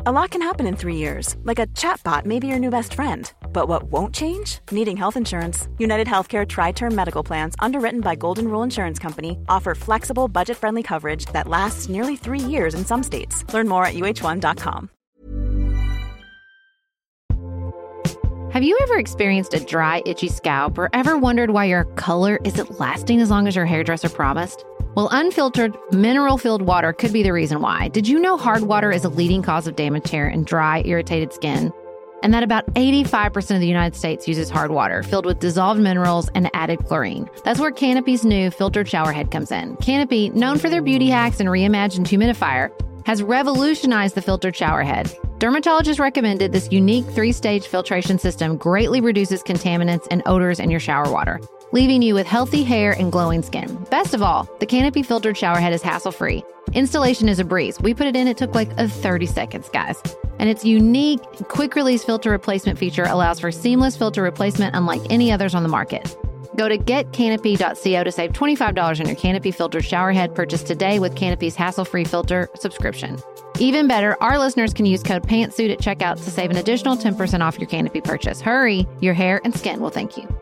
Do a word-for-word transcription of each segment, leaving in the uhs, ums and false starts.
A lot can happen in three years, like a chatbot may be your new best friend. But what won't change? Needing health insurance. United Healthcare Tri-Term Medical Plans, underwritten by Golden Rule Insurance Company, offer flexible, budget-friendly coverage that lasts nearly three years in some states. Learn more at U H one dot com. Have you ever experienced a dry, itchy scalp or ever wondered why your color isn't lasting as long as your hairdresser promised? Well, unfiltered, mineral-filled water could be the reason why. Did you know hard water is a leading cause of damaged hair and dry, irritated skin? And that about eighty-five percent of the United States uses hard water, filled with dissolved minerals and added chlorine. That's where Canopy's new filtered showerhead comes in. Canopy, known for their beauty hacks and reimagined humidifier, has revolutionized the filtered showerhead. Dermatologists recommended this unique three-stage filtration system greatly reduces contaminants and odors in your shower water, leaving you with healthy hair and glowing skin. Best of all, the Canopy filtered showerhead is hassle-free. Installation is a breeze. We put it in, it took like a thirty seconds, guys. And its unique quick-release filter replacement feature allows for seamless filter replacement unlike any others on the market. Go to get canopy dot co to save twenty-five dollars on your Canopy filtered showerhead purchase today with Canopy's hassle-free filter subscription. Even better, our listeners can use code PANTSUIT at checkout to save an additional ten percent off your Canopy purchase. Hurry, your hair and skin will thank you.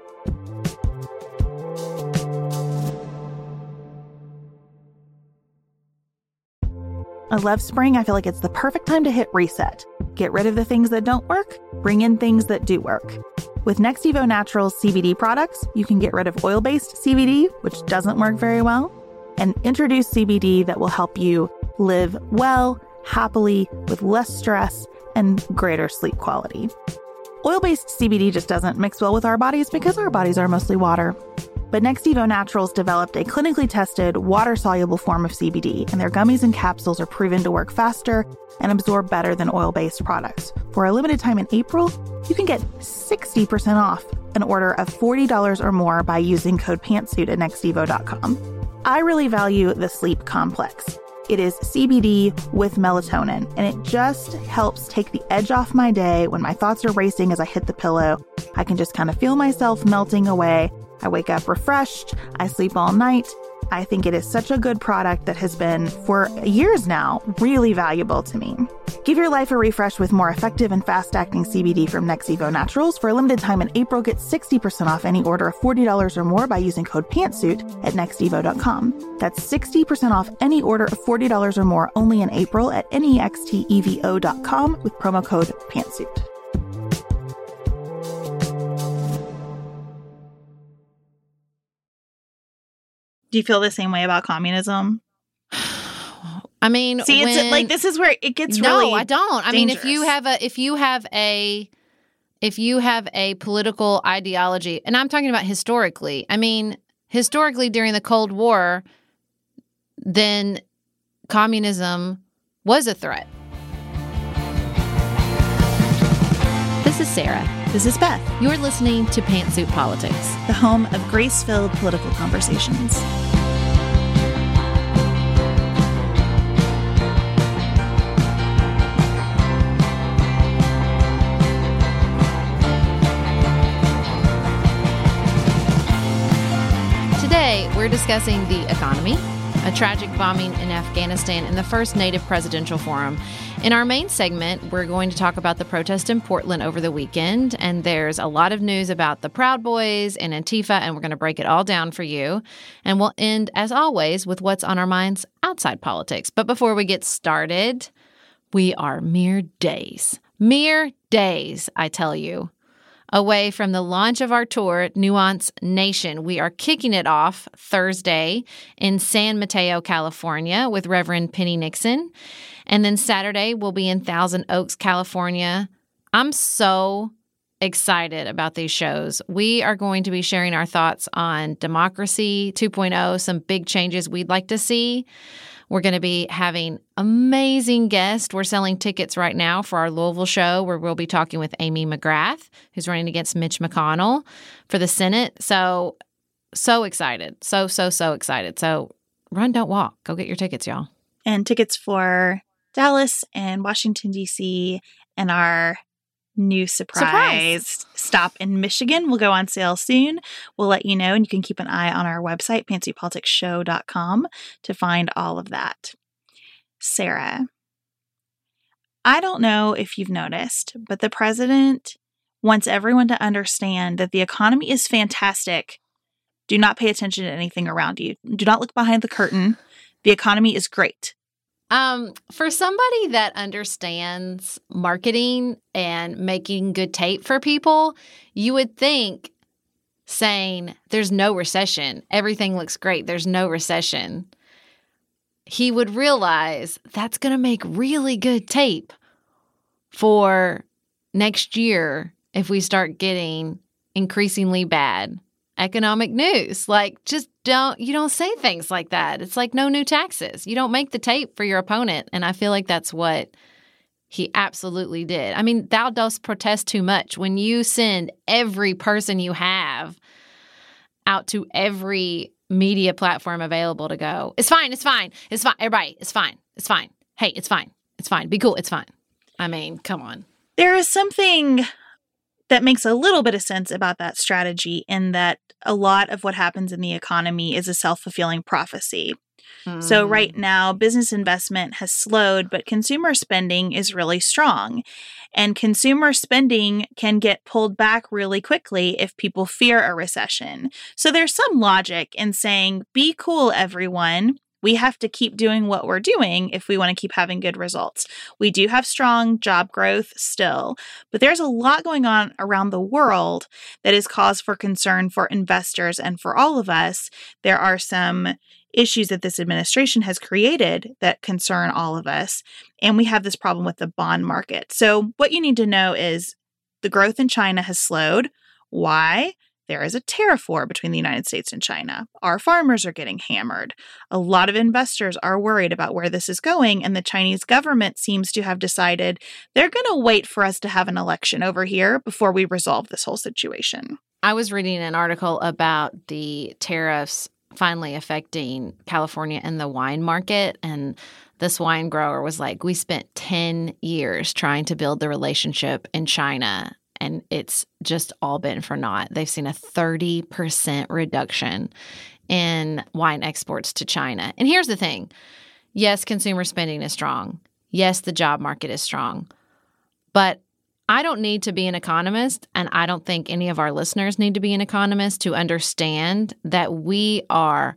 I love spring. I feel like it's the perfect time to hit reset. Get rid of the things that don't work, bring in things that do work. With Next Evo Naturals C B D products, you can get rid of oil-based C B D, which doesn't work very well, and introduce C B D that will help you live well, happily, with less stress and greater sleep quality. Oil-based C B D just doesn't mix well with our bodies because our bodies are mostly water. But Next Evo Naturals developed a clinically tested water-soluble form of C B D, and their gummies and capsules are proven to work faster and absorb better than oil-based products. For a limited time in April, you can get sixty percent off an order of forty dollars or more by using code PANTSUIT at next evo dot com. I really value the Sleep Complex. It is C B D with melatonin, and it just helps take the edge off my day when my thoughts are racing as I hit the pillow. I can just kind of feel myself melting away. I wake up refreshed. I sleep all night. I think it is such a good product that has been, for years now, really valuable to me. Give your life a refresh with more effective and fast-acting C B D from Next Evo Naturals. For a limited time in April, get sixty percent off any order of forty dollars or more by using code PANTSUIT at next evo dot com. That's sixty percent off any order of forty dollars or more only in April at next evo dot com with promo code PANTSUIT. Do you feel the same way about communism? I mean, see, when, it's like this is where it gets no, really I don't. I dangerous. mean, if you have a, if you have a, if you have a political ideology, and I'm talking about historically. I mean, historically during the Cold War, then communism was a threat. This is Sarah. This is Beth. You're listening to Pantsuit Politics, the home of grace-filled political conversations. Today, we're discussing the economy, a tragic bombing in Afghanistan, and the first Native Presidential Forum. In our main segment, we're going to talk about the protest in Portland over the weekend, and there's a lot of news about the Proud Boys and Antifa, and we're going to break it all down for you. And we'll end, as always, with what's on our minds outside politics. But before we get started, we are mere days, mere days, I tell you, away from the launch of our tour, Nuance Nation. We are kicking it off Thursday in San Mateo, California, with Reverend Penny Nixon. And then Saturday, we'll be in Thousand Oaks, California. I'm so excited about these shows. We are going to be sharing our thoughts on Democracy two point oh, some big changes we'd like to see. We're going to be having amazing guests. We're selling tickets right now for our Louisville show where we'll be talking with Amy McGrath, who's running against Mitch McConnell for the Senate. So, so excited. So, so, so excited. So run, don't walk. Go get your tickets, y'all. And tickets for Dallas and Washington, D C and our new surprise, surprise stop in Michigan will go on sale soon. We'll let you know, and you can keep an eye on our website, pantsuit politics show dot com, to find all of that. Sarah, I don't know if you've noticed, but the president wants everyone to understand that the economy is fantastic. Do not pay attention to anything around you. Do not look behind the curtain. The economy is great. Um, for somebody that understands marketing and making good tape for people, you would think saying there's no recession, everything looks great, there's no recession, he would realize that's going to make really good tape for next year if we start getting increasingly bad economic news. Like, just don't, you don't say things like that. It's like no new taxes. You don't make the tape for your opponent. And I feel like that's what he absolutely did. I mean, thou dost protest too much. When you send every person you have out to every media platform available to go, it's fine, it's fine, it's fine, everybody, it's fine, it's fine. Hey, it's fine, it's fine, be cool, it's fine. I mean, come on. There is something that makes a little bit of sense about that strategy in that a lot of what happens in the economy is a self-fulfilling prophecy. Mm. So right now, business investment has slowed, but consumer spending is really strong. And consumer spending can get pulled back really quickly if people fear a recession. So there's some logic in saying, be cool, everyone. We have to keep doing what we're doing if we want to keep having good results. We do have strong job growth still, but there's a lot going on around the world that is cause for concern for investors and for all of us. There are some issues that this administration has created that concern all of us, and we have this problem with the bond market. So what you need to know is the growth in China has slowed. Why? There is a tariff war between the United States and China. Our farmers are getting hammered. A lot of investors are worried about where this is going, and the Chinese government seems to have decided they're going to wait for us to have an election over here before we resolve this whole situation. I was reading an article about the tariffs finally affecting California and the wine market, and this wine grower was like, we spent ten years trying to build the relationship in China, and it's just all been for naught. They've seen a thirty percent reduction in wine exports to China. And here's the thing. Yes, consumer spending is strong. Yes, the job market is strong. But I don't need to be an economist, and I don't think any of our listeners need to be an economist to understand that we are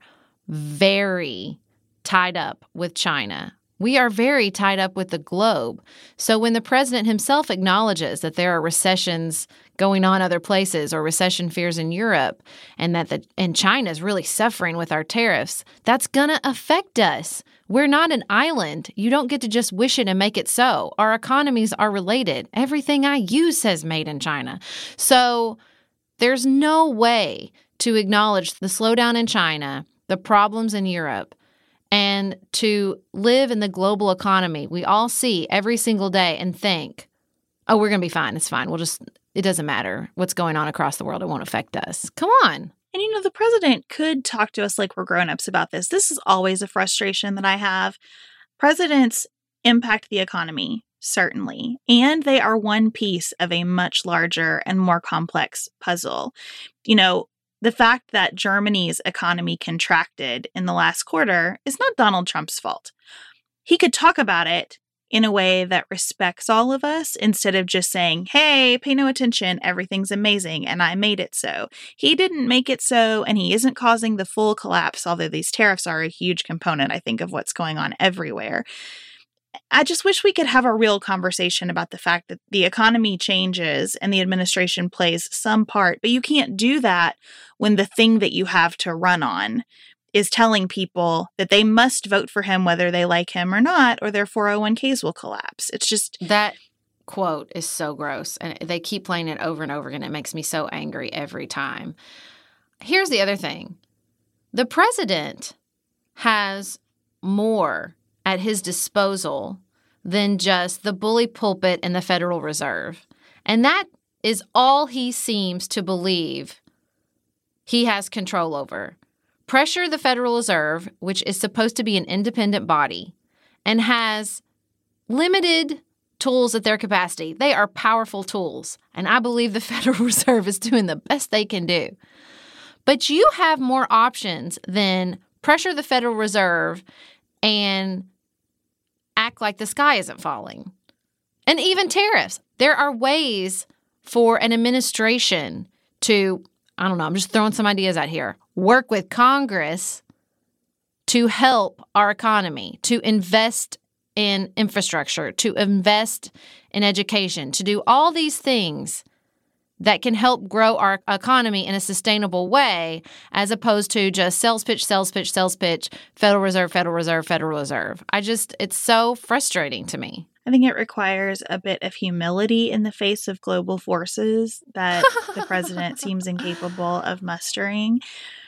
very tied up with China. We are very tied up with the globe. So when the president himself acknowledges that there are recessions going on other places or recession fears in Europe, and that the and China is really suffering with our tariffs, that's going to affect us. We're not an island. You don't get to just wish it and make it so. Our economies are related. Everything I use says made in China. So there's no way to acknowledge the slowdown in China, the problems in Europe, and to live in the global economy we all see every single day and think, oh, we're going to be fine. It's fine. We'll just, it doesn't matter what's going on across the world. It won't affect us. Come on. And, you know, the president could talk to us like we're grown-ups about this. This is always a frustration that I have. Presidents impact the economy, certainly, and they are one piece of a much larger and more complex puzzle. You know, the fact that Germany's economy contracted in the last quarter is not Donald Trump's fault. He could talk about it in a way that respects all of us instead of just saying, hey, pay no attention, everything's amazing, and I made it so. He didn't make it so, and he isn't causing the full collapse, although these tariffs are a huge component, I think, of what's going on everywhere. I just wish we could have a real conversation about the fact that the economy changes and the administration plays some part, but you can't do that when the thing that you have to run on is telling people that they must vote for him whether they like him or not, or their four oh one k's will collapse. It's just... That quote is so gross, and they keep playing it over and over again. It makes me so angry every time. Here's the other thing. The president has more at his disposal than just the bully pulpit and the Federal Reserve. And that is all he seems to believe he has control over. Pressure the Federal Reserve, which is supposed to be an independent body and has limited tools at their capacity. They are powerful tools, and I believe the Federal Reserve is doing the best they can do. But you have more options than pressure the Federal Reserve and act like the sky isn't falling. And even tariffs. There are ways for an administration to, I don't know, I'm just throwing some ideas out here, work with Congress to help our economy, to invest in infrastructure, to invest in education, to do all these things that can help grow our economy in a sustainable way, as opposed to just sales pitch, sales pitch, sales pitch, Federal Reserve, Federal Reserve, Federal Reserve. I just, it's so frustrating to me. I think it requires a bit of humility in the face of global forces that the president seems incapable of mustering.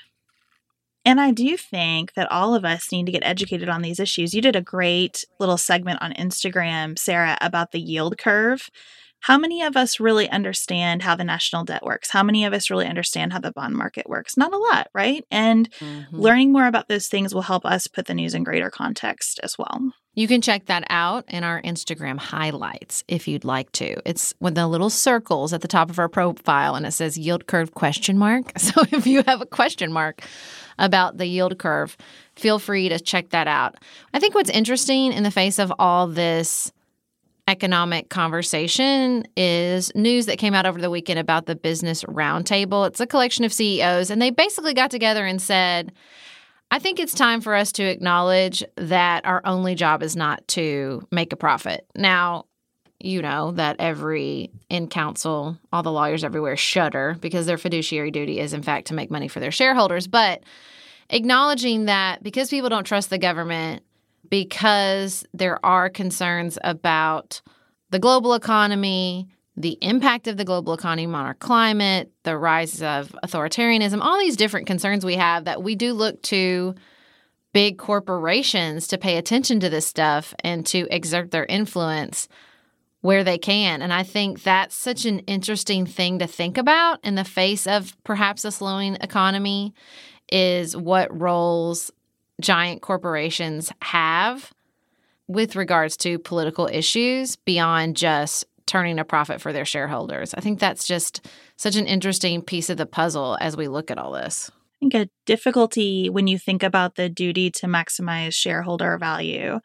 And I do think that all of us need to get educated on these issues. You did a great little segment on Instagram, Sarah, about the yield curve. How many of us really understand how the national debt works? How many of us really understand how the bond market works? Not a lot, right? And mm-hmm. learning more about those things will help us put the news in greater context as well. You can check that out in our Instagram highlights if you'd like to. It's with the little circles at the top of our profile, and it says yield curve question mark. So if you have a question mark about the yield curve, feel free to check that out. I think what's interesting in the face of all this economic conversation is news that came out over the weekend about the Business Roundtable. It's a collection of C E Os, and they basically got together and said, I think it's time for us to acknowledge that our only job is not to make a profit. Now, you know that every in council, all the lawyers everywhere shudder because their fiduciary duty is, in fact, to make money for their shareholders. But acknowledging that because people don't trust the government, because there are concerns about the global economy, the impact of the global economy on our climate, the rise of authoritarianism, all these different concerns we have, that we do look to big corporations to pay attention to this stuff and to exert their influence where they can. And I think that's such an interesting thing to think about in the face of perhaps a slowing economy, is what roles giant corporations have with regards to political issues beyond just turning a profit for their shareholders. I think that's just such an interesting piece of the puzzle as we look at all this. I think a difficulty when you think about the duty to maximize shareholder value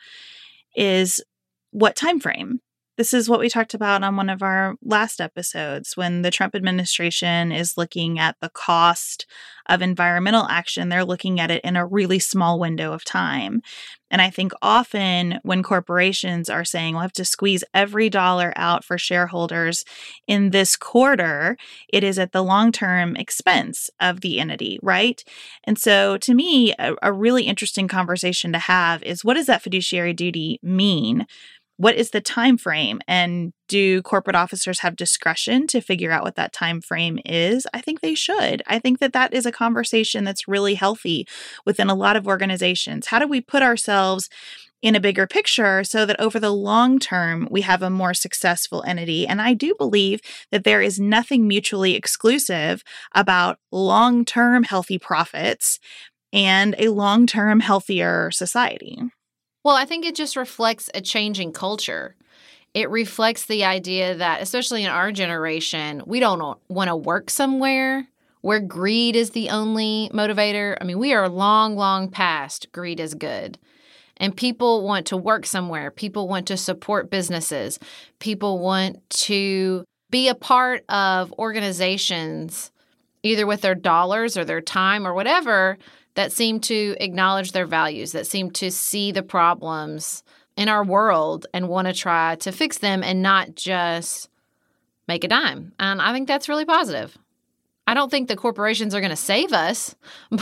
is what time frame. This is what we talked about on one of our last episodes. When the Trump administration is looking at the cost of environmental action, they're looking at it in a really small window of time. And I think often when corporations are saying, we'll have to squeeze every dollar out for shareholders in this quarter, it is at the long-term expense of the entity, right? And so to me, a, a really interesting conversation to have is, what does that fiduciary duty mean? What is the time frame, and do corporate officers have discretion to figure out what that time frame is? I think they should. I think that that is a conversation that's really healthy within a lot of organizations. How do we put ourselves in a bigger picture so that over the long term, we have a more successful entity? And I do believe that there is nothing mutually exclusive about long-term healthy profits and a long-term healthier society. Well, I think it just reflects a changing culture. It reflects the idea that, especially in our generation, we don't want to work somewhere where greed is the only motivator. I mean, we are long, long past greed is good. And people want to work somewhere. People want to support businesses. People want to be a part of organizations, either with their dollars or their time or whatever, that seem to acknowledge their values, that seem to see the problems in our world and want to try to fix them and not just make a dime. And I think that's really positive. I don't think the corporations are going to save us,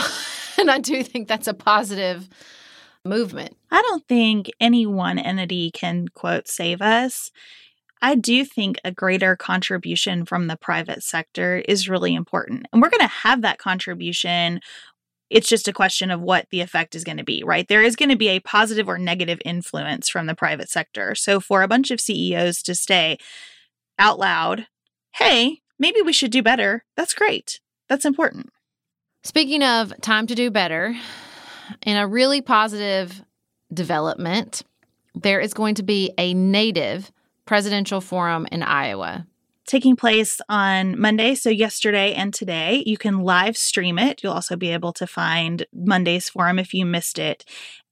but I do think that's a positive movement. I don't think any one entity can, quote, save us. I do think a greater contribution from the private sector is really important. And we're going to have that contribution. It's just a question of what the effect is going to be, right? There is going to be a positive or negative influence from the private sector. So for a bunch of C E Os to say out loud, hey, maybe we should do better, that's great. That's important. Speaking of time to do better, in a really positive development, there is going to be a native presidential forum in Iowa. Taking place on Monday, so yesterday and today. You can live stream it. You'll also be able to find Monday's forum if you missed it.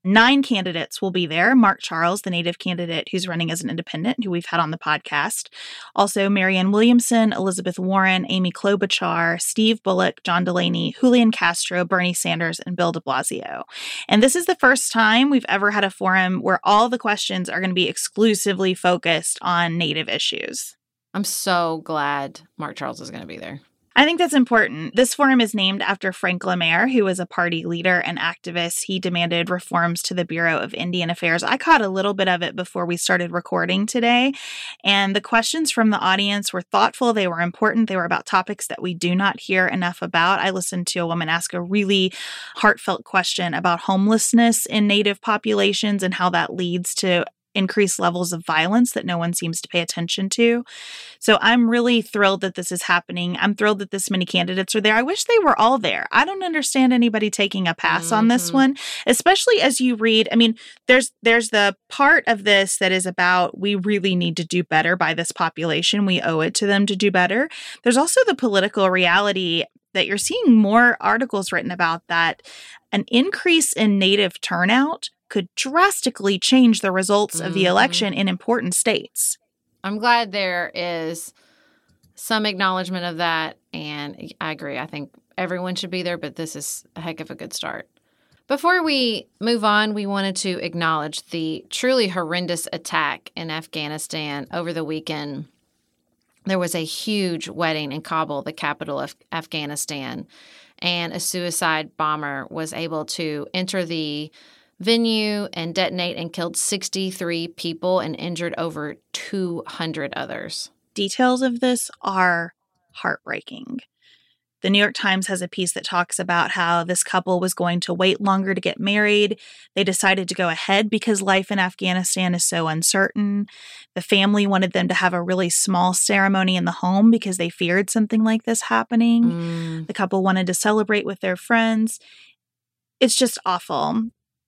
Nine candidates will be there. Mark Charles, the Native candidate who's running as an independent, who we've had on the podcast. Also, Marianne Williamson, Elizabeth Warren, Amy Klobuchar, Steve Bullock, John Delaney, Julian Castro, Bernie Sanders, and Bill de Blasio. And this is the first time we've ever had a forum where all the questions are going to be exclusively focused on Native issues. I'm so glad Mark Charles is going to be there. I think that's important. This forum is named after Frank LaMere, who was a party leader and activist. He demanded reforms to the Bureau of Indian Affairs. I caught a little bit of it before we started recording today, and the questions from the audience were thoughtful. They were important. They were about topics that we do not hear enough about. I listened to a woman ask a really heartfelt question about homelessness in Native populations and how that leads to increased levels of violence that no one seems to pay attention to. So I'm really thrilled that this is happening. I'm thrilled that this many candidates are there. I wish they were all there. I don't understand anybody taking a pass mm-hmm. on this one, especially as you read. I mean, there's there's the part of this that is about we really need to do better by this population. We owe it to them to do better. There's also the political reality that you're seeing more articles written about that an increase in Native turnout could drastically change the results mm-hmm. of the election in important states. I'm glad there is some acknowledgement of that, and I agree. I think everyone should be there, but this is a heck of a good start. Before we move on, we wanted to acknowledge the truly horrendous attack in Afghanistan over the weekend. There was a huge wedding in Kabul, the capital of Afghanistan, and a suicide bomber was able to enter the venue and detonate and killed sixty-three people and injured over two hundred others. Details of this are heartbreaking. The New York Times has a piece that talks about how this couple was going to wait longer to get married. They decided to go ahead because life in Afghanistan is so uncertain. The family wanted them to have a really small ceremony in the home because they feared something like this happening. Mm. The couple wanted to celebrate with their friends. It's just awful.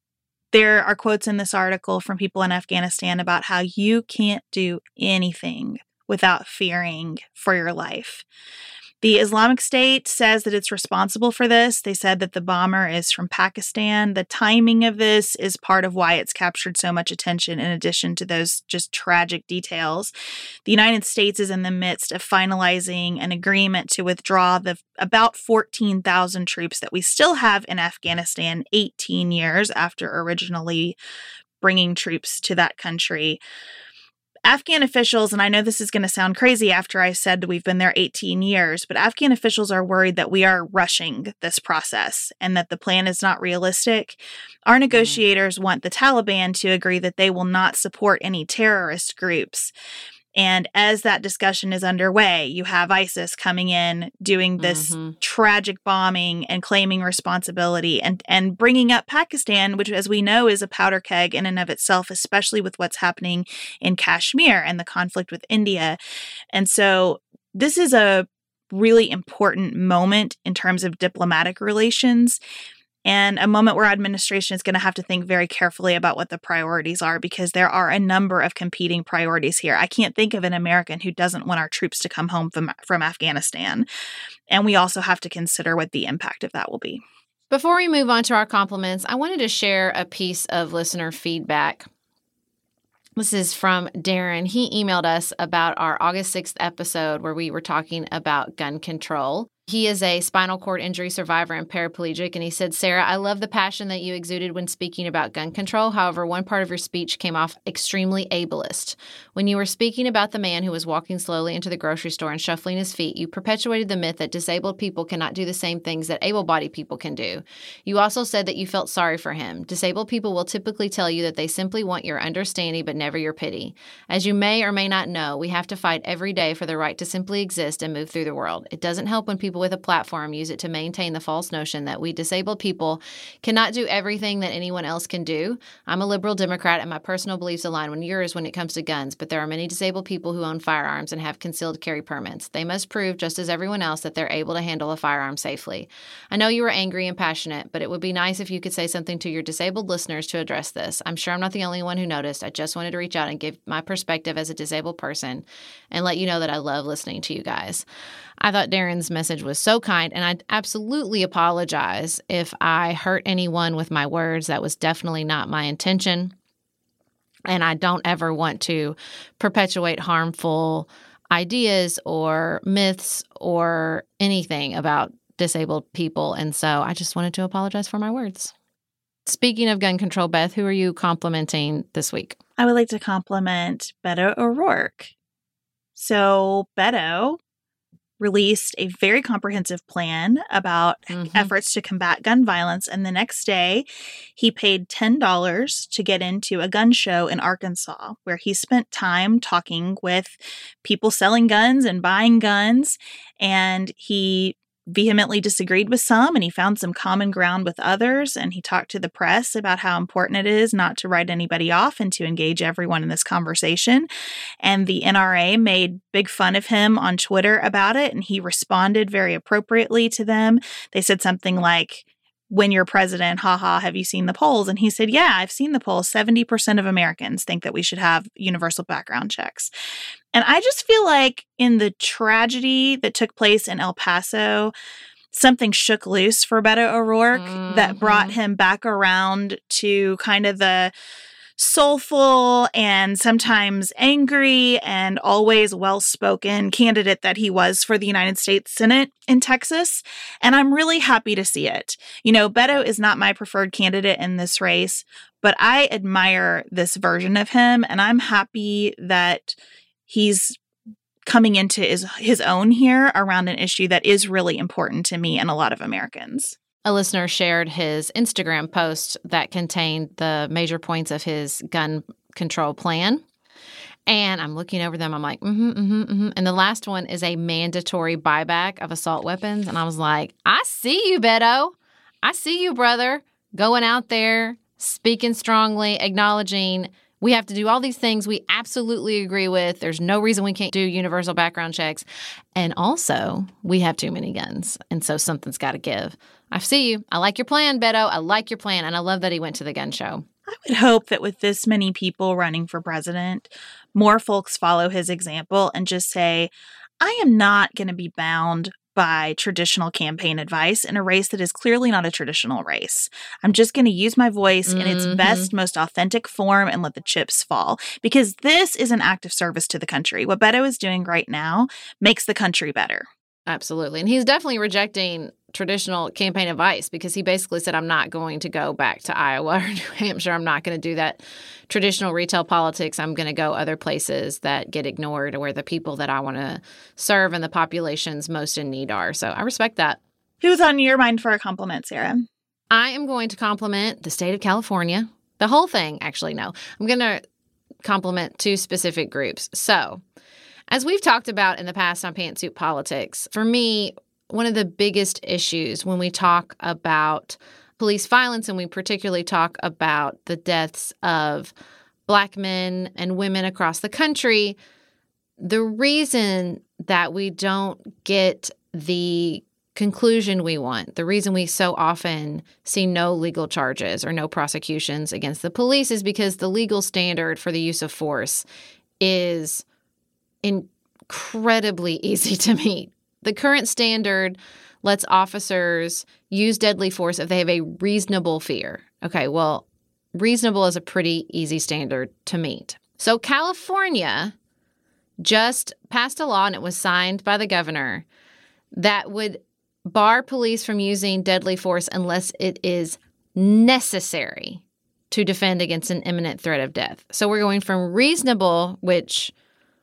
There are quotes in this article from people in Afghanistan about how you can't do anything without fearing for your life. The Islamic State says that it's responsible for this. They said that the bomber is from Pakistan. The timing of this is part of why it's captured so much attention, in addition to those just tragic details. The United States is in the midst of finalizing an agreement to withdraw the about fourteen thousand troops that we still have in Afghanistan eighteen years after originally bringing troops to that country. Afghan officials, and I know this is going to sound crazy after I said we've been there eighteen years, but Afghan officials are worried that we are rushing this process and that the plan is not realistic. Our negotiators mm. want the Taliban to agree that they will not support any terrorist groups. And as that discussion is underway, you have ISIS coming in, doing this mm-hmm. tragic bombing and claiming responsibility and, and bringing up Pakistan, which, as we know, is a powder keg in and of itself, especially with what's happening in Kashmir and the conflict with India. And so this is a really important moment in terms of diplomatic relations, and a moment where our administration is going to have to think very carefully about what the priorities are, because there are a number of competing priorities here. I can't think of an American who doesn't want our troops to come home from, from Afghanistan. And we also have to consider what the impact of that will be. Before we move on to our compliments, I wanted to share a piece of listener feedback. This is from Darren. He emailed us about our August sixth episode where we were talking about gun control. He is a spinal cord injury survivor and paraplegic, and he said, Sarah, I love the passion that you exuded when speaking about gun control. However, one part of your speech came off extremely ableist. When you were speaking about the man who was walking slowly into the grocery store and shuffling his feet, you perpetuated the myth that disabled people cannot do the same things that able-bodied people can do. You also said that you felt sorry for him. Disabled people will typically tell you that they simply want your understanding but never your pity. As you may or may not know, we have to fight every day for the right to simply exist and move through the world. It doesn't help when people with a platform use it to maintain the false notion that we disabled people cannot do everything that anyone else can do. I'm a liberal Democrat, and my personal beliefs align with yours when it comes to guns, but there are many disabled people who own firearms and have concealed carry permits. They must prove, just as everyone else, that they're able to handle a firearm safely. I know you were angry and passionate, but it would be nice if you could say something to your disabled listeners to address this. I'm sure I'm not the only one who noticed. I just wanted to reach out and give my perspective as a disabled person and let you know that I love listening to you guys. I thought Darren's message was was so kind, and I absolutely apologize if I hurt anyone with my words. That was definitely not my intention, and I don't ever want to perpetuate harmful ideas or myths or anything about disabled people, and so I just wanted to apologize for my words. Speaking of gun control, Beth, who are you complimenting this week? I would like to compliment Beto O'Rourke. So Beto released a very comprehensive plan about mm-hmm. efforts to combat gun violence. And the next day, he paid ten dollars to get into a gun show in Arkansas, where he spent time talking with people selling guns and buying guns. And he vehemently disagreed with some, and he found some common ground with others. And he talked to the press about how important it is not to write anybody off and to engage everyone in this conversation. And the N R A made big fun of him on Twitter about it, and he responded very appropriately to them. They said something like, "When you're president, haha, have you seen the polls?" And he said, "Yeah, I've seen the polls. seventy percent of Americans think that we should have universal background checks." And I just feel like in the tragedy that took place in El Paso, something shook loose for Beto O'Rourke mm-hmm. that brought him back around to kind of the soulful and sometimes angry and always well-spoken candidate that he was for the United States Senate in Texas. And I'm really happy to see it. You know, Beto is not my preferred candidate in this race, but I admire this version of him, and I'm happy that he's coming into his, his own here around an issue that is really important to me and a lot of Americans. A listener shared his Instagram post that contained the major points of his gun control plan. And I'm looking over them. I'm like, mm-hmm, mm-hmm, mm-hmm. And the last one is a mandatory buyback of assault weapons. And I was like, I see you, Beto. I see you, brother, going out there, speaking strongly, acknowledging we have to do all these things we absolutely agree with. There's no reason we can't do universal background checks. And also, we have too many guns. And so something's got to give. I see you. I like your plan, Beto. I like your plan. And I love that he went to the gun show. I would hope that with this many people running for president, more folks follow his example and just say, I am not going to be bound by traditional campaign advice in a race that is clearly not a traditional race. I'm just going to use my voice mm-hmm. in its best, most authentic form and let the chips fall. Because this is an act of service to the country. What Beto is doing right now makes the country better. Absolutely. And he's definitely rejecting traditional campaign advice because he basically said, I'm not going to go back to Iowa or New Hampshire. I'm not going to do that traditional retail politics. I'm going to go other places that get ignored or where the people that I want to serve and the populations most in need are. So I respect that. Who's on your mind for a compliment, Sarah? I am going to compliment the state of California. The whole thing, actually, no. I'm going to compliment two specific groups. So as we've talked about in the past on Pantsuit Politics, for me, one of the biggest issues when we talk about police violence, and we particularly talk about the deaths of Black men and women across the country, the reason that we don't get the conclusion we want, the reason we so often see no legal charges or no prosecutions against the police is because the legal standard for the use of force is incredibly easy to meet. The current standard lets officers use deadly force if they have a reasonable fear. Okay, well, reasonable is a pretty easy standard to meet. So California just passed a law, and it was signed by the governor, that would bar police from using deadly force unless it is necessary to defend against an imminent threat of death. So we're going from reasonable, which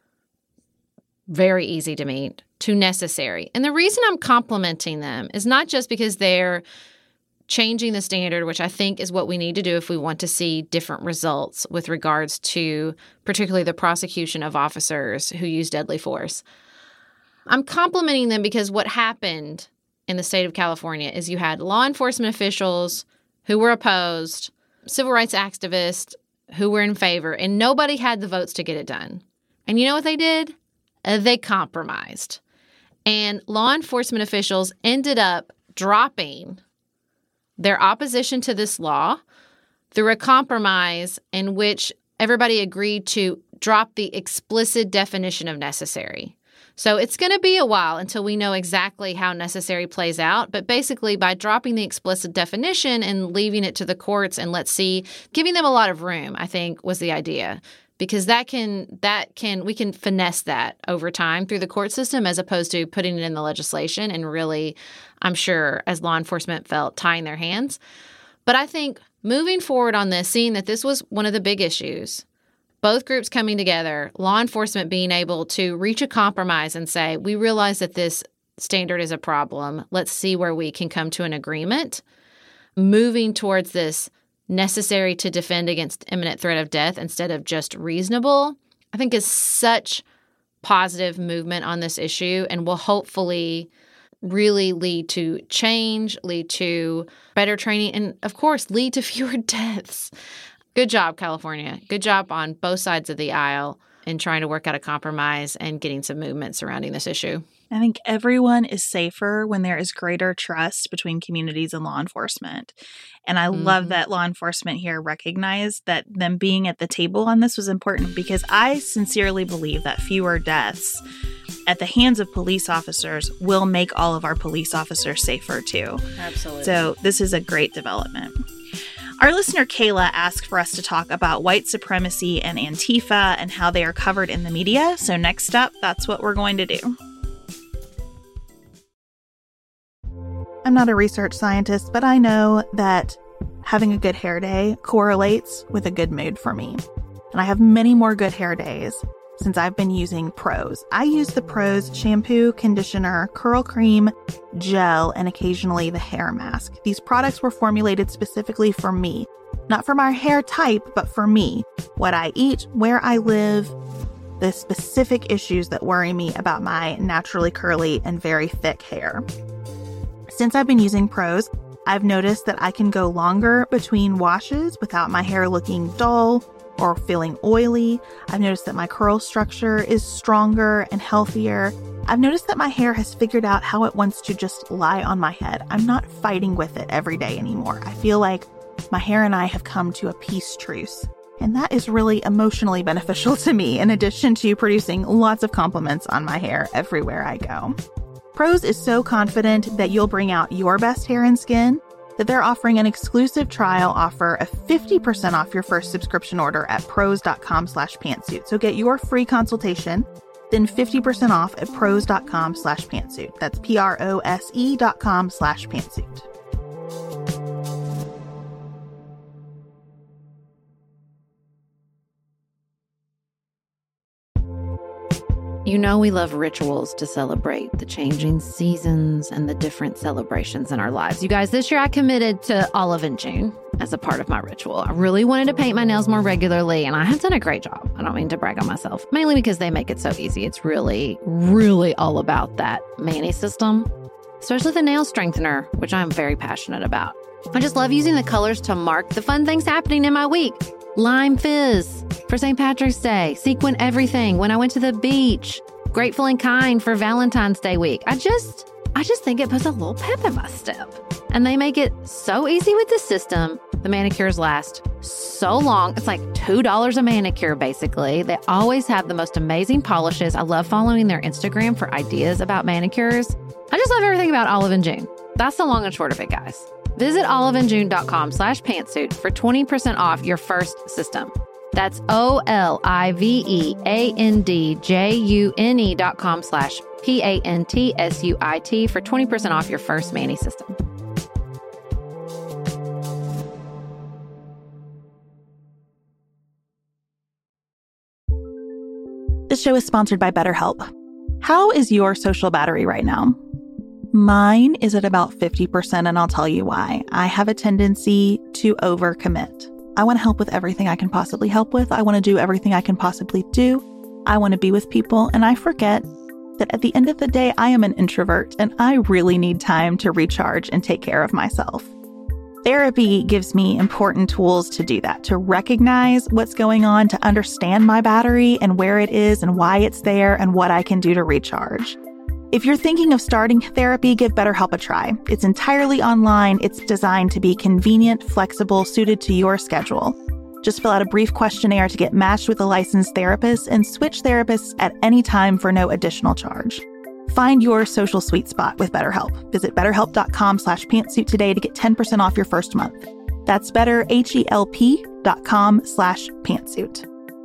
very easy to meet, to necessary. And the reason I'm complimenting them is not just because they're changing the standard, which I think is what we need to do if we want to see different results with regards to particularly the prosecution of officers who use deadly force. I'm complimenting them because what happened in the state of California is you had law enforcement officials who were opposed, civil rights activists who were in favor, and nobody had the votes to get it done. And you know what they did? Uh, they compromised. And law enforcement officials ended up dropping their opposition to this law through a compromise in which everybody agreed to drop the explicit definition of necessary. So it's going to be a while until we know exactly how necessary plays out. But basically, by dropping the explicit definition and leaving it to the courts and let's see, giving them a lot of room, I think was the idea. Because that can, that can, we can finesse that over time through the court system as opposed to putting it in the legislation and really, I'm sure, as law enforcement felt, tying their hands. But I think moving forward on this, seeing that this was one of the big issues, both groups coming together, law enforcement being able to reach a compromise and say, we realize that this standard is a problem. Let's see where we can come to an agreement. Moving towards this necessary to defend against imminent threat of death instead of just reasonable, I think is such positive movement on this issue and will hopefully really lead to change, lead to better training, and of course, lead to fewer deaths. Good job, California. Good job on both sides of the aisle in trying to work out a compromise and getting some movement surrounding this issue. I think everyone is safer when there is greater trust between communities and law enforcement. And I mm-hmm. love that law enforcement here recognized that them being at the table on this was important because I sincerely believe that fewer deaths at the hands of police officers will make all of our police officers safer too. Absolutely. So this is a great development. Our listener Kayla asked for us to talk about white supremacy and Antifa and how they are covered in the media. So next up, that's what we're going to do. I'm not a research scientist, but I know that having a good hair day correlates with a good mood for me. And I have many more good hair days since I've been using Prose. I use the Prose shampoo, conditioner, curl cream, gel, and occasionally the hair mask. These products were formulated specifically for me, not for my hair type, but for me, what I eat, where I live, the specific issues that worry me about my naturally curly and very thick hair. Since I've been using Prose, I've noticed that I can go longer between washes without my hair looking dull or feeling oily. I've noticed that my curl structure is stronger and healthier. I've noticed that my hair has figured out how it wants to just lie on my head. I'm not fighting with it every day anymore. I feel like my hair and I have come to a peace truce. And that is really emotionally beneficial to me, in addition to producing lots of compliments on my hair everywhere I go. Prose is so confident that you'll bring out your best hair and skin that they're offering an exclusive trial offer of fifty percent off your first subscription order at prose.com slash pantsuit. So get your free consultation, then fifty percent off at prose.com slash pantsuit. That's P-R-O-S-E dot com slash pantsuit. You know we love rituals to celebrate the changing seasons and the different celebrations in our lives. You guys, this year I committed to Olive and June as a part of my ritual. I really wanted to paint my nails more regularly, and I have done a great job. I don't mean to brag on myself, mainly because they make it so easy. It's really, really all about that Mani system, especially the nail strengthener, which I'm very passionate about. I just love using the colors to mark the fun things happening in my week. Lime Fizz for Saint Patrick's Day, Sequin Everything when I went to the beach, Grateful and Kind for Valentine's Day week. I just, I just think it puts a little pep in my step. And they make it so easy with the system. The manicures last so long. It's like two dollars a manicure, basically. They always have the most amazing polishes. I love following their Instagram for ideas about manicures. I just love everything about Olive and June. That's the long and short of it, guys. Visit oliveandjune.com slash pantsuit for twenty percent off your first system. That's O-L-I-V-E-A-N-D-J-U-N-E dot com slash P-A-N-T-S-U-I-T for twenty percent off your first Mani system. This show is sponsored by BetterHelp. How is your social battery right now? Mine is at about fifty percent, and I'll tell you why. I have a tendency to overcommit. I want to help with everything I can possibly help with. I want to do everything I can possibly do. I want to be with people, and I forget that at the end of the day, I am an introvert, and I really need time to recharge and take care of myself. Therapy gives me important tools to do that, to recognize what's going on, to understand my battery and where it is and why it's there and what I can do to recharge. If you're thinking of starting therapy, give BetterHelp a try. It's entirely online. It's designed to be convenient, flexible, suited to your schedule. Just fill out a brief questionnaire to get matched with a licensed therapist and switch therapists at any time for no additional charge. Find your social sweet spot with BetterHelp. Visit betterhelp.com slash pantsuit today to get ten percent off your first month. That's betterhelp.com slash pantsuit.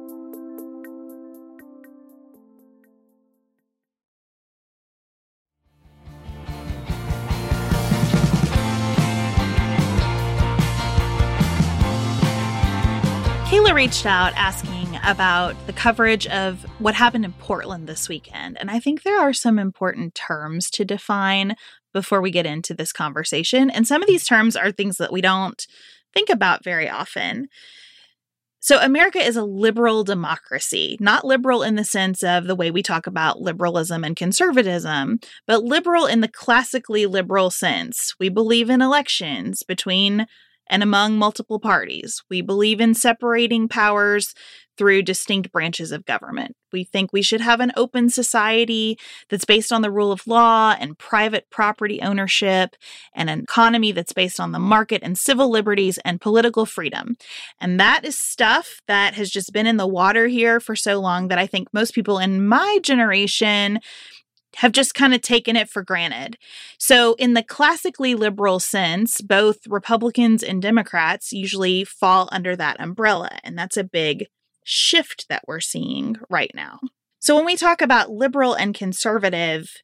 Kayla reached out asking about the coverage of what happened in Portland this weekend. And I think there are some important terms to define before we get into this conversation. And some of these terms are things that we don't think about very often. So America is a liberal democracy, not liberal in the sense of the way we talk about liberalism and conservatism, but liberal in the classically liberal sense. We believe in elections between and among multiple parties. We believe in separating powers through distinct branches of government. We think we should have an open society that's based on the rule of law and private property ownership, and an economy that's based on the market and civil liberties and political freedom. And that is stuff that has just been in the water here for so long that I think most people in my generation have just kind of taken it for granted. So in the classically liberal sense, both Republicans and Democrats usually fall under that umbrella. And that's a big shift that we're seeing right now. So when we talk about liberal and conservative,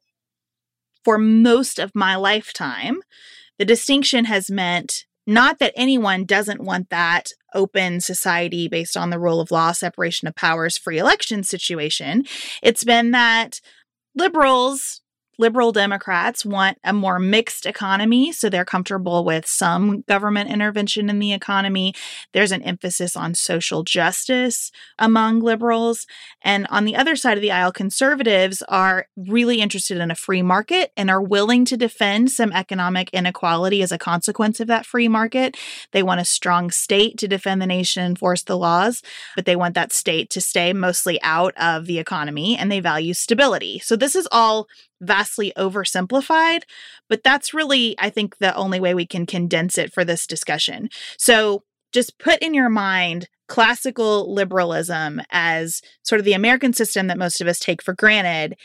for most of my lifetime, the distinction has meant not that anyone doesn't want that open society based on the rule of law, separation of powers, free election situation. It's been that liberals, liberal Democrats want a more mixed economy, so they're comfortable with some government intervention in the economy. There's an emphasis on social justice among liberals. And on the other side of the aisle, conservatives are really interested in a free market and are willing to defend some economic inequality as a consequence of that free market. They want a strong state to defend the nation and enforce the laws, but they want that state to stay mostly out of the economy, and they value stability. So this is all vastly oversimplified, but that's really, I think, the only way we can condense it for this discussion. So just put in your mind classical liberalism as sort of the American system that most of us take for granted.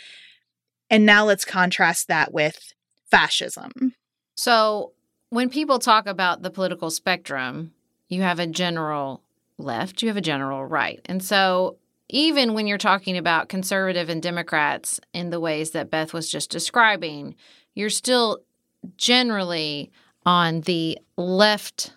And now let's contrast that with fascism. So when people talk about the political spectrum, you have a general left, you have a general right. And so even when you're talking about conservative and Democrats in the ways that Beth was just describing, you're still generally on the left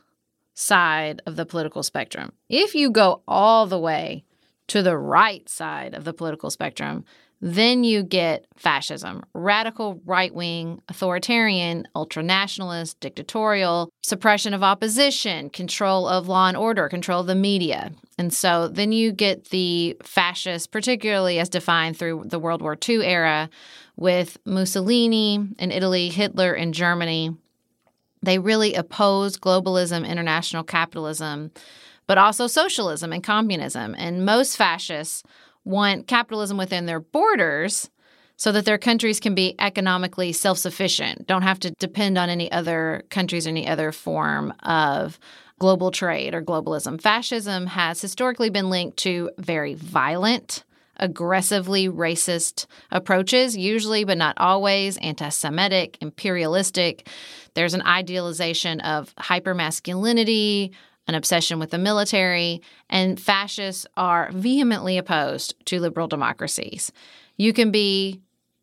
side of the political spectrum. If you go all the way to the right side of the political spectrum, then you get fascism, radical right-wing, authoritarian, ultranationalist, dictatorial, suppression of opposition, control of law and order, control of the media. And so then you get the fascists, particularly as defined through the World War Two era with Mussolini in Italy, Hitler in Germany. They really oppose globalism, international capitalism, but also socialism and communism. And most fascists want capitalism within their borders so that their countries can be economically self-sufficient, don't have to depend on any other countries or any other form of global trade or globalism. Fascism has historically been linked to very violent, aggressively racist approaches, usually but not always, anti-Semitic, imperialistic. There's an idealization of hypermasculinity, an obsession with the military, and fascists are vehemently opposed to liberal democracies. You can be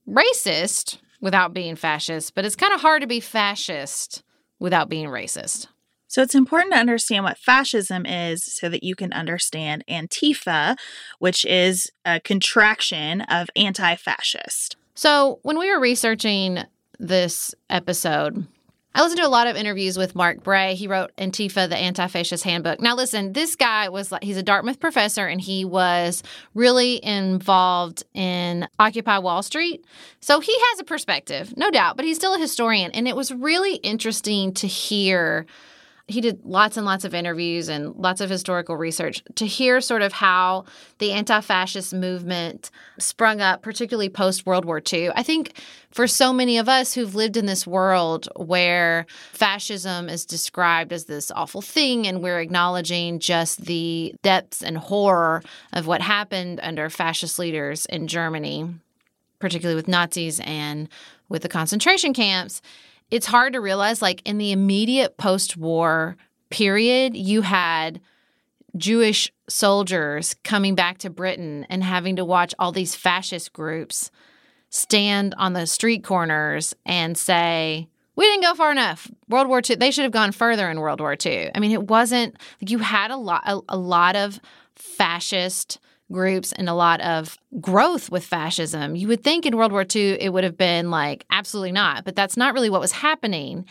racist without being fascist, but it's kind of hard to be fascist without being racist. So it's important to understand what fascism is so that you can understand Antifa, which is a contraction of anti-fascist. So when we were researching this episode, I listened to a lot of interviews with Mark Bray. He wrote Antifa, the Anti-Fascist Handbook. Now, listen, this guy was like, he's a Dartmouth professor, and he was really involved in Occupy Wall Street. So he has a perspective, no doubt, but he's still a historian. And it was really interesting to hear he did lots and lots of interviews and lots of historical research to hear sort of how the anti-fascist movement sprung up, particularly post-World War Two. I think for so many of us who've lived in this world where fascism is described as this awful thing and we're acknowledging just the depths and horror of what happened under fascist leaders in Germany, particularly with Nazis and with the concentration camps, it's hard to realize, like, in the immediate post-war period, you had Jewish soldiers coming back to Britain and having to watch all these fascist groups stand on the street corners and say, we didn't go far enough. World War Two, they should have gone further in World War Two. I mean, it wasn't like you had a lot, a, a lot of fascist groups and a lot of growth with fascism. You would think in World War Two it would have been like, absolutely not. But that's not really what was happening.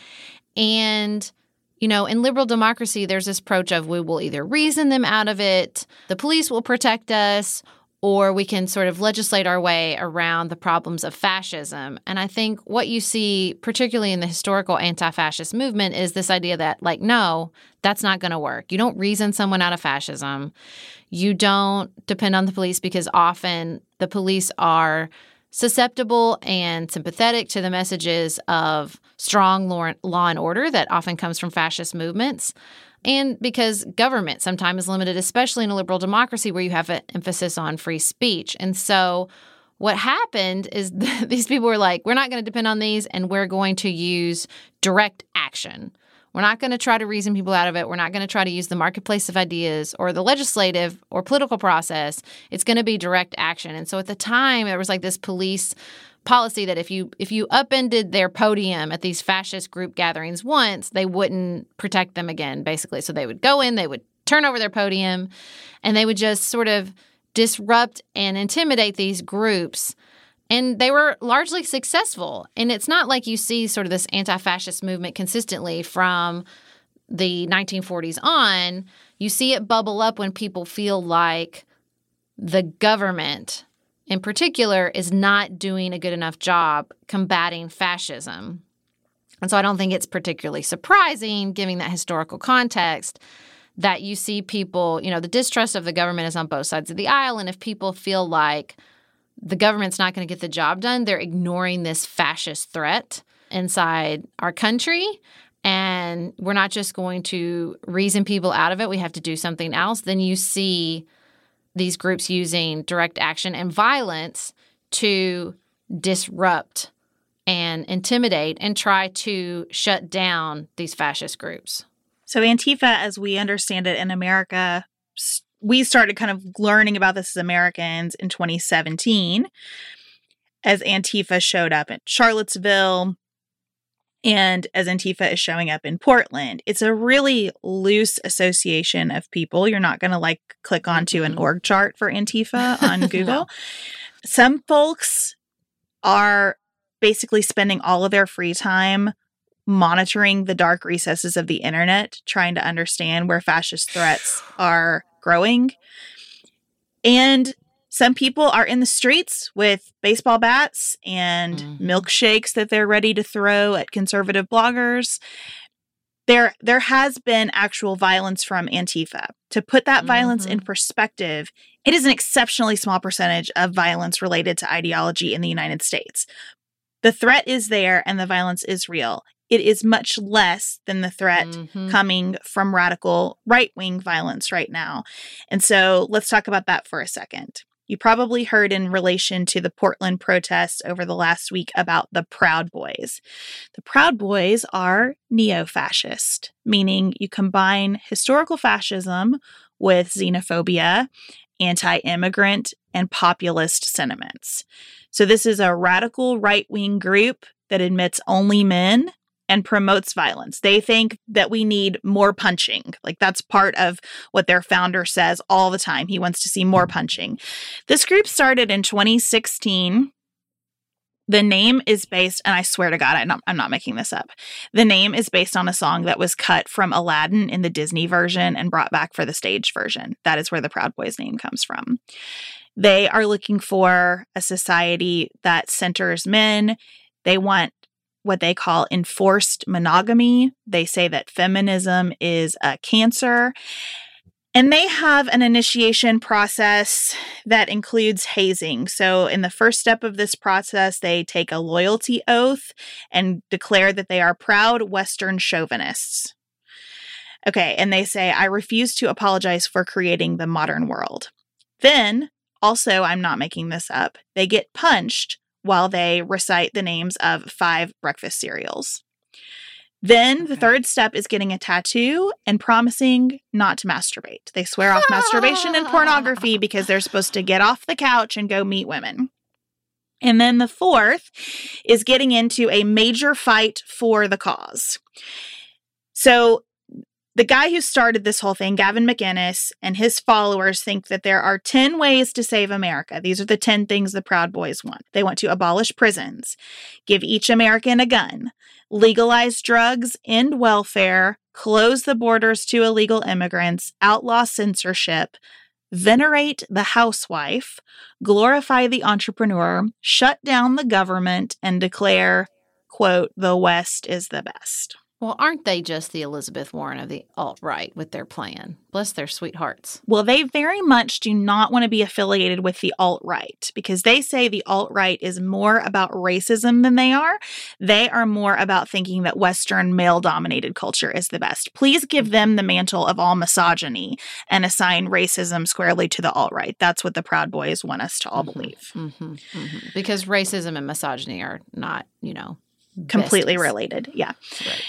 And, you know, in liberal democracy, there's this approach of we will either reason them out of it, the police will protect us, or we can sort of legislate our way around the problems of fascism. And I think what you see, particularly in the historical anti-fascist movement, is this idea that, like, no, that's not going to work. You don't reason someone out of fascism. You don't depend on the police because often the police are susceptible and sympathetic to the messages of strong law, law and order that often comes from fascist movements. And because government sometimes is limited, especially in a liberal democracy where you have an emphasis on free speech. And so what happened is th- these people were like, we're not going to depend on these, and we're going to use direct action. We're not going to try to reason people out of it. We're not going to try to use the marketplace of ideas or the legislative or political process. It's going to be direct action. And so at the time, there was like this police policy that if you if you upended their podium at these fascist group gatherings once, they wouldn't protect them again, basically. So they would go in, they would turn over their podium, and they would just sort of disrupt and intimidate these groups. And they were largely successful. And it's not like you see sort of this anti-fascist movement consistently from the nineteen forties on. You see it bubble up when people feel like the government in particular is not doing a good enough job combating fascism. And so I don't think it's particularly surprising, given that historical context, that you see people, you know, the distrust of the government is on both sides of the aisle. And if people feel like the government's not going to get the job done, they're ignoring this fascist threat inside our country. And we're not just going to reason people out of it. We have to do something else. Then you see these groups using direct action and violence to disrupt and intimidate and try to shut down these fascist groups. So Antifa, as we understand it in America, we started kind of learning about this as Americans in twenty seventeen as Antifa showed up in Charlottesville and as Antifa is showing up in Portland. It's a really loose association of people. You're not going to like click onto an org chart for Antifa on Google. No. Some folks are basically spending all of their free time monitoring the dark recesses of the internet, trying to understand where fascist threats are growing. And some people are in the streets with baseball bats and mm-hmm. milkshakes that they're ready to throw at conservative bloggers. There, there has been actual violence from Antifa. To put that mm-hmm. violence in perspective, it is an exceptionally small percentage of violence related to ideology in the United States. The threat is there and the violence is real. It is much less than the threat mm-hmm. coming from radical right-wing violence right now. And so let's talk about that for a second. You probably heard in relation to the Portland protests over the last week about the Proud Boys. The Proud Boys are neo-fascist, meaning you combine historical fascism with xenophobia, anti-immigrant, and populist sentiments. So this is a radical right-wing group that admits only men and promotes violence. They think that we need more punching. Like that's part of what their founder says all the time. He wants to see more punching. This group started in twenty sixteen. The name is based, and I swear to God, I'm not, I'm not making this up. The name is based on a song that was cut from Aladdin in the Disney version and brought back for the stage version. That is where the Proud Boys name comes from. They are looking for a society that centers men. They want what they call enforced monogamy. They say that feminism is a cancer. And they have an initiation process that includes hazing. So in the first step of this process, they take a loyalty oath and declare that they are proud Western chauvinists. Okay, and they say, I refuse to apologize for creating the modern world. Then, also, I'm not making this up, they get punched while they recite the names of five breakfast cereals. Then the third step is getting a tattoo and promising not to masturbate. They swear off masturbation and pornography because they're supposed to get off the couch and go meet women. And then the fourth is getting into a major fight for the cause. So the guy who started this whole thing, Gavin McInnes, and his followers think that there are ten ways to save America. These are the ten things the Proud Boys want. They want to abolish prisons, give each American a gun, legalize drugs, end welfare, close the borders to illegal immigrants, outlaw censorship, venerate the housewife, glorify the entrepreneur, shut down the government, and declare, quote, the West is the best. Well, aren't they just the Elizabeth Warren of the alt-right with their plan? Bless their sweethearts. Well, they very much do not want to be affiliated with the alt-right because they say the alt-right is more about racism than they are. They are more about thinking that Western male-dominated culture is the best. Please give them the mantle of all misogyny and assign racism squarely to the alt-right. That's what the Proud Boys want us to all mm-hmm, believe. Mm-hmm, mm-hmm. Because racism and misogyny are not, you know, completely besties. Related. Yeah. Right.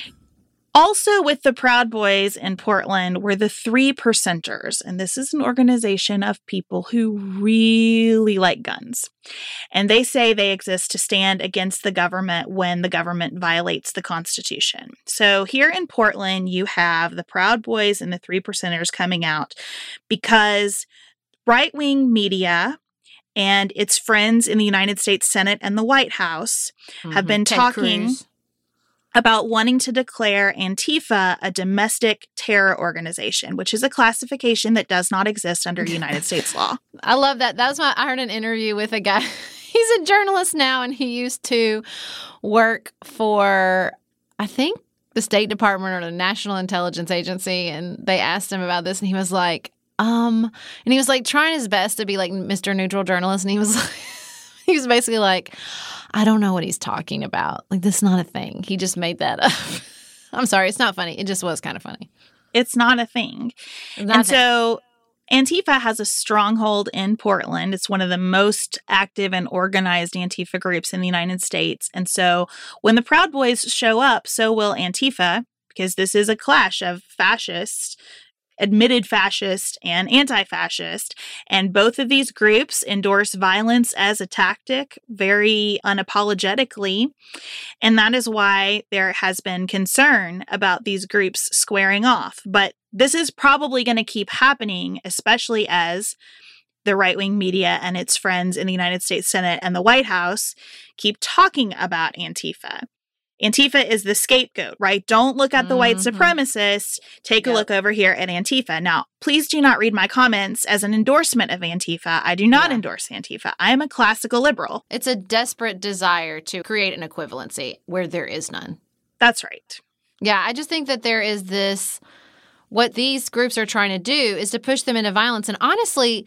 Also with the Proud Boys in Portland were the Three Percenters, and this is an organization of people who really like guns. And they say they exist to stand against the government when the government violates the Constitution. So here in Portland, you have the Proud Boys and the Three Percenters coming out because right-wing media and its friends in the United States Senate and the White House mm-hmm. have been Ted talking Cruz. about wanting to declare Antifa a domestic terror organization, which is a classification that does not exist under United States law. I love that. That was my, I heard an interview with a guy. He's a journalist now, and he used to work for, I think, the State Department or the National Intelligence Agency, and they asked him about this, and he was like, um, and he was like trying his best to be like Mister Neutral Journalist, and he was like, he was basically like, I don't know what he's talking about. Like, this is not a thing. He just made that up. I'm sorry. It's not funny. It just was kind of funny. It's not a thing. Not and so Antifa has a stronghold in Portland. It's one of the most active and organized Antifa groups in the United States. And so when the Proud Boys show up, so will Antifa, because this is a clash of fascists, admitted fascist and anti-fascist. And both of these groups endorse violence as a tactic very unapologetically. And that is why there has been concern about these groups squaring off. But this is probably going to keep happening, especially as the right-wing media and its friends in the United States Senate and the White House keep talking about Antifa. Antifa is the scapegoat, right? Don't look at the mm-hmm. white supremacists. Take yep. a look over here at Antifa. Now, please do not read my comments as an endorsement of Antifa. I do not yeah. endorse Antifa. I am a classical liberal. It's a desperate desire to create an equivalency where there is none. That's right. Yeah, I just think that there is this, what these groups are trying to do is to push them into violence. And honestly,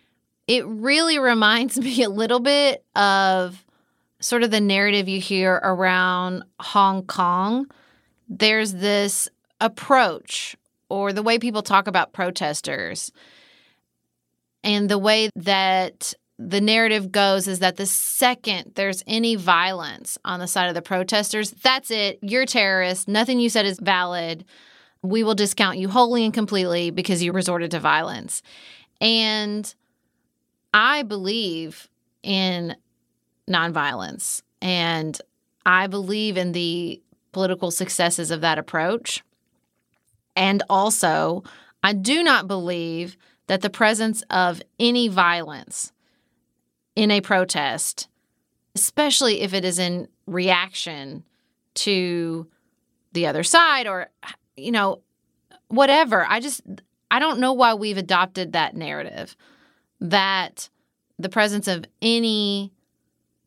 it really reminds me a little bit of sort of the narrative you hear around Hong Kong. There's this approach, or the way people talk about protesters, and the way that the narrative goes is that the second there's any violence on the side of the protesters, that's it. You're terrorists. Nothing you said is valid. We will discount you wholly and completely because you resorted to violence. And I believe in nonviolence. And I believe in the political successes of that approach. And also, I do not believe that the presence of any violence in a protest, especially if it is in reaction to the other side or, you know, whatever. I just, I don't know why we've adopted that narrative that the presence of any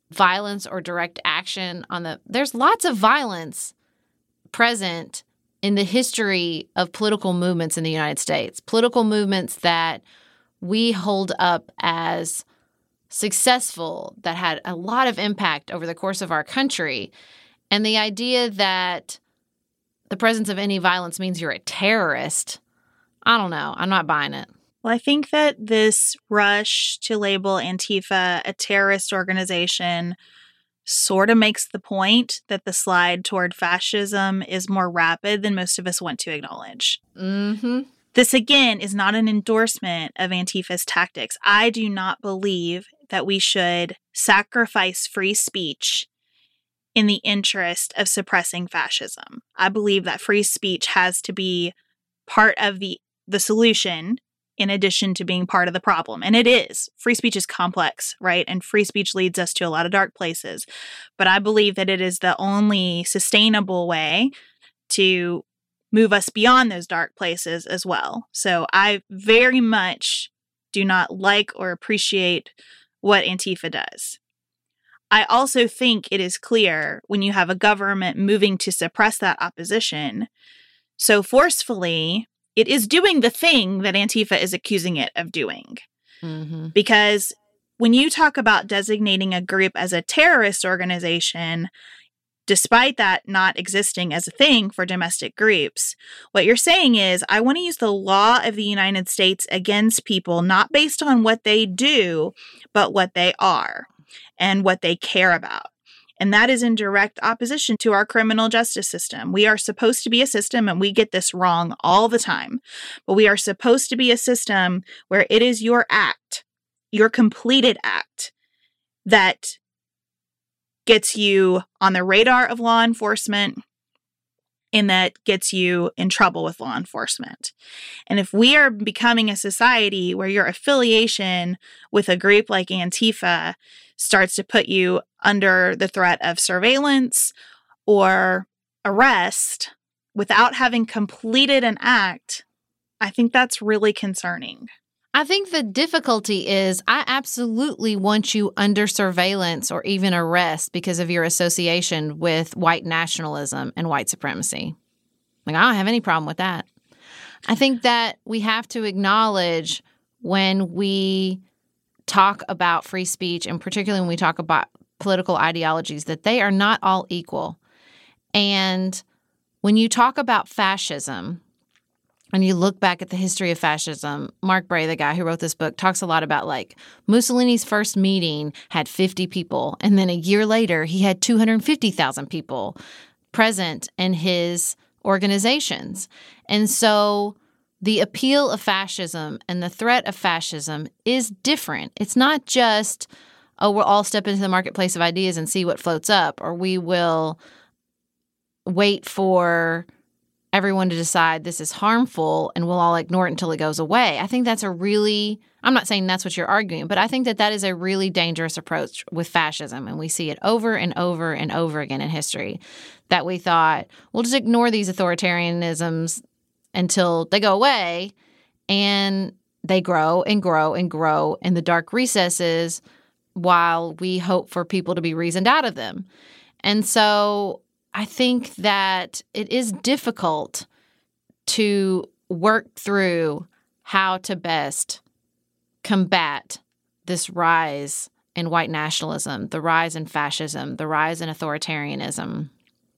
violence or direct action on the – there's lots of violence present in the history of political movements in the United States, political movements that we hold up as successful, that had a lot of impact over the course of our country. And the idea that the presence of any violence means you're a terrorist, I don't know. I'm not buying it. Well, I think that this rush to label Antifa a terrorist organization sort of makes the point that the slide toward fascism is more rapid than most of us want to acknowledge. Mm-hmm. This, again, is not an endorsement of Antifa's tactics. I do not believe that we should sacrifice free speech in the interest of suppressing fascism. I believe that free speech has to be part of the, the solution in addition to being part of the problem. And it is. Free speech is complex, right? And free speech leads us to a lot of dark places. But I believe that it is the only sustainable way to move us beyond those dark places as well. So I very much do not like or appreciate what Antifa does. I also think it is clear when you have a government moving to suppress that opposition so forcefully, it is doing the thing that Antifa is accusing it of doing. Mm-hmm. Because when you talk about designating a group as a terrorist organization, despite that not existing as a thing for domestic groups, what you're saying is, I want to use the law of the United States against people, not based on what they do, but what they are and what they care about. And that is in direct opposition to our criminal justice system. We are supposed to be a system, and we get this wrong all the time, but we are supposed to be a system where it is your act, your completed act, that gets you on the radar of law enforcement and that gets you in trouble with law enforcement. And if we are becoming a society where your affiliation with a group like Antifa starts to put you under the threat of surveillance or arrest without having completed an act, I think that's really concerning. I think the difficulty is I absolutely want you under surveillance or even arrest because of your association with white nationalism and white supremacy. Like, I don't have any problem with that. I think that we have to acknowledge when we talk about free speech, and particularly when we talk about political ideologies, that they are not all equal. And when you talk about fascism, and you look back at the history of fascism, Mark Bray, the guy who wrote this book, talks a lot about, like, Mussolini's first meeting had fifty people, and then a year later he had two hundred fifty thousand people present in his organizations. And so the appeal of fascism and the threat of fascism is different. It's not just, oh, we'll all step into the marketplace of ideas and see what floats up, or we will wait for everyone to decide this is harmful and we'll all ignore it until it goes away. I think that's a really, I'm not saying that's what you're arguing, but I think that that is a really dangerous approach with fascism. And we see it over and over and over again in history, that we thought, we'll just ignore these authoritarianisms until they go away, and they grow and grow and grow in the dark recesses while we hope for people to be reasoned out of them. And so I think that it is difficult to work through how to best combat this rise in white nationalism, the rise in fascism, the rise in authoritarianism.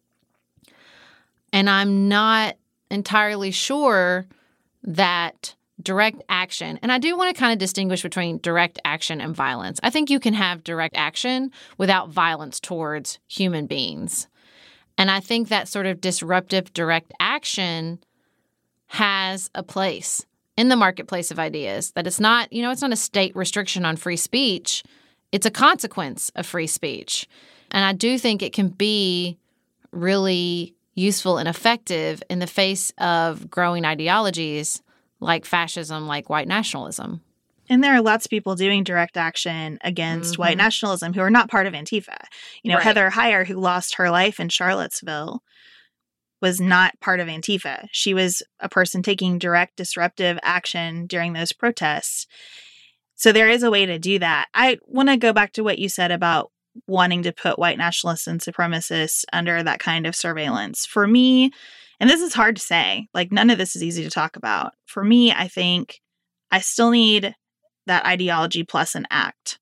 And I'm not entirely sure that direct action, and I do want to kind of distinguish between direct action and violence. I think you can have direct action without violence towards human beings. And I think that sort of disruptive direct action has a place in the marketplace of ideas, that it's not, you know, it's not a state restriction on free speech. It's a consequence of free speech. And I do think it can be really useful and effective in the face of growing ideologies like fascism, like white nationalism. And there are lots of people doing direct action against mm-hmm. white nationalism who are not part of Antifa. You know, right. Heather Heyer, who lost her life in Charlottesville, was not part of Antifa. She was a person taking direct disruptive action during those protests. So there is a way to do that. I want to go back to what you said about wanting to put white nationalists and supremacists under that kind of surveillance. For me, and this is hard to say, like none of this is easy to talk about. For me, I think I still need that ideology plus an act.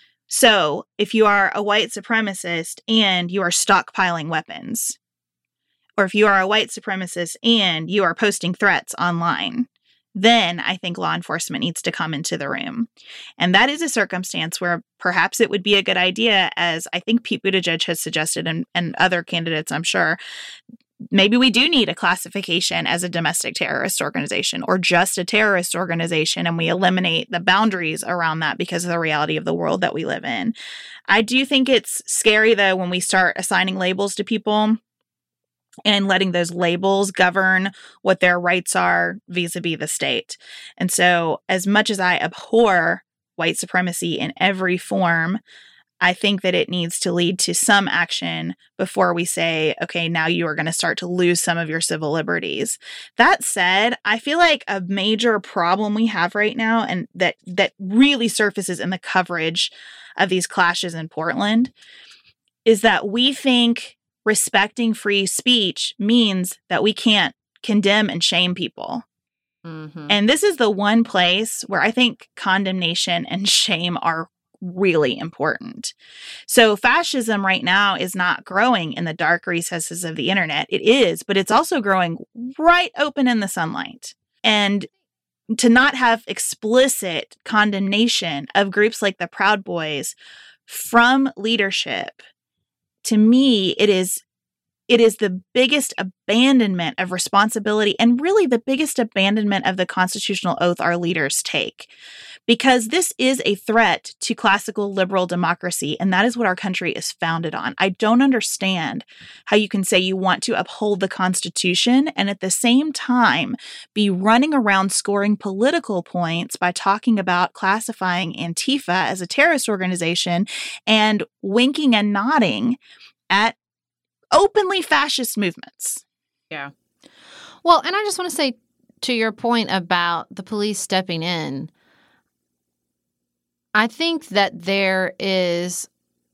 So if you are a white supremacist and you are stockpiling weapons, or if you are a white supremacist and you are posting threats online, then I think law enforcement needs to come into the room. And that is a circumstance where perhaps it would be a good idea, as I think Pete Buttigieg has suggested, and, and other candidates, I'm sure, maybe we do need a classification as a domestic terrorist organization or just a terrorist organization, and we eliminate the boundaries around that because of the reality of the world that we live in. I do think it's scary, though, when we start assigning labels to people and letting those labels govern what their rights are vis-a-vis the state. And so as much as I abhor white supremacy in every form, I think that it needs to lead to some action before we say, okay, now you are going to start to lose some of your civil liberties. That said, I feel like a major problem we have right now, and that that really surfaces in the coverage of these clashes in Portland, is that we think respecting free speech means that we can't condemn and shame people. Mm-hmm. And this is the one place where I think condemnation and shame are really important. So fascism right now is not growing in the dark recesses of the internet. It is, but it's also growing right open in the sunlight. And to not have explicit condemnation of groups like the Proud Boys from leadership, to me, it is it is the biggest abandonment of responsibility and really the biggest abandonment of the constitutional oath our leaders take. Because this is a threat to classical liberal democracy, and that is what our country is founded on. I don't understand how you can say you want to uphold the Constitution and at the same time be running around scoring political points by talking about classifying Antifa as a terrorist organization and winking and nodding at openly fascist movements. Yeah. Well, and I just want to say to your point about the police stepping in, I think that there is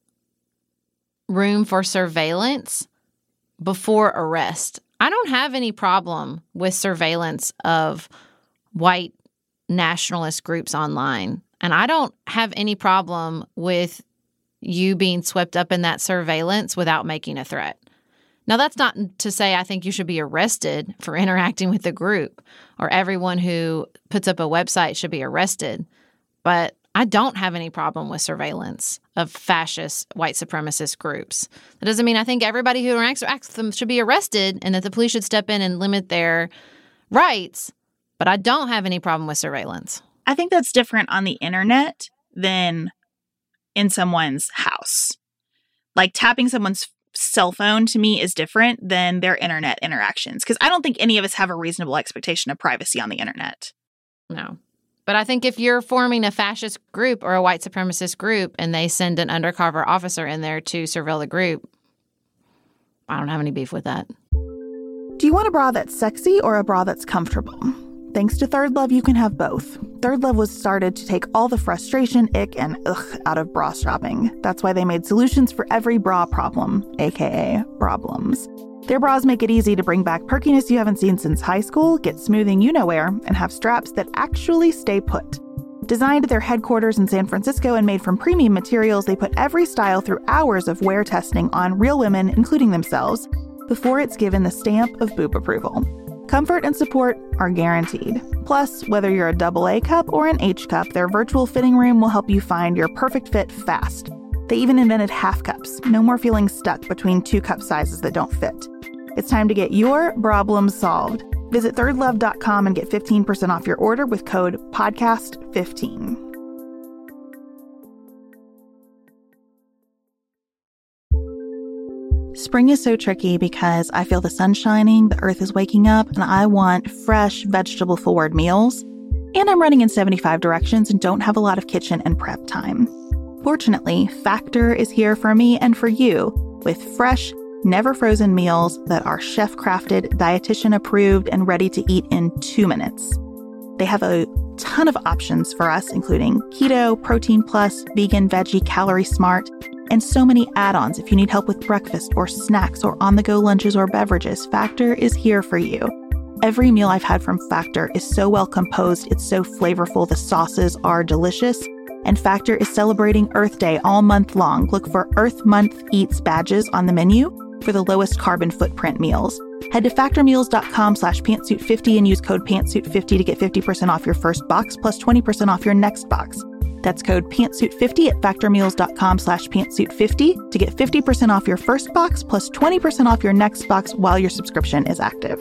room for surveillance before arrest. I don't have any problem with surveillance of white nationalist groups online. And I don't have any problem with you being swept up in that surveillance without making a threat. Now, that's not to say I think you should be arrested for interacting with the group, or everyone who puts up a website should be arrested. But I don't have any problem with surveillance of fascist white supremacist groups. That doesn't mean I think everybody who interacts with them should be arrested and that the police should step in and limit their rights. But I don't have any problem with surveillance. I think that's different on the internet than in someone's house. Like tapping someone's cell phone to me is different than their internet interactions, because I don't think any of us have a reasonable expectation of privacy on the internet. No. But I think if you're forming a fascist group or a white supremacist group and they send an undercover officer in there to surveil the group, I don't have any beef with that. Do you want a bra that's sexy or a bra that's comfortable? Thanks to Third Love, you can have both. Third Love was started to take all the frustration, ick, and ugh out of bra shopping. That's why they made solutions for every bra problem, aka problems. Their bras make it easy to bring back perkiness you haven't seen since high school, get smoothing you-know-where, and have straps that actually stay put. Designed at their headquarters in San Francisco and made from premium materials, they put every style through hours of wear testing on real women, including themselves, before it's given the stamp of boob approval. Comfort and support are guaranteed. Plus, whether you're a double A cup or an H cup, their virtual fitting room will help you find your perfect fit fast. They even invented half cups. No more feeling stuck between two cup sizes that don't fit. It's time to get your problems solved. Visit third love dot com and get fifteen percent off your order with code podcast fifteen. Spring is so tricky because I feel the sun shining, the earth is waking up, and I want fresh, vegetable-forward meals. And I'm running in seventy-five directions and don't have a lot of kitchen and prep time. Fortunately, Factor is here for me and for you with fresh, never frozen meals that are chef-crafted, dietitian-approved, and ready to eat in two minutes. They have a ton of options for us, including keto, protein plus, vegan, veggie, calorie smart, and so many add-ons if you need help with breakfast or snacks or on-the-go lunches or beverages. Factor is here for you. Every meal I've had from Factor is so well composed, it's so flavorful, the sauces are delicious, and Factor is celebrating Earth Day all month long. Look for Earth Month Eats badges on the menu for the lowest carbon footprint meals. Head to factormeals.com slash pantsuit50 and use code pantsuit fifty to get fifty percent off your first box plus twenty percent off your next box. That's code pantsuit fifty at factormeals.com slash pantsuit50 to get fifty percent off your first box plus twenty percent off your next box while your subscription is active.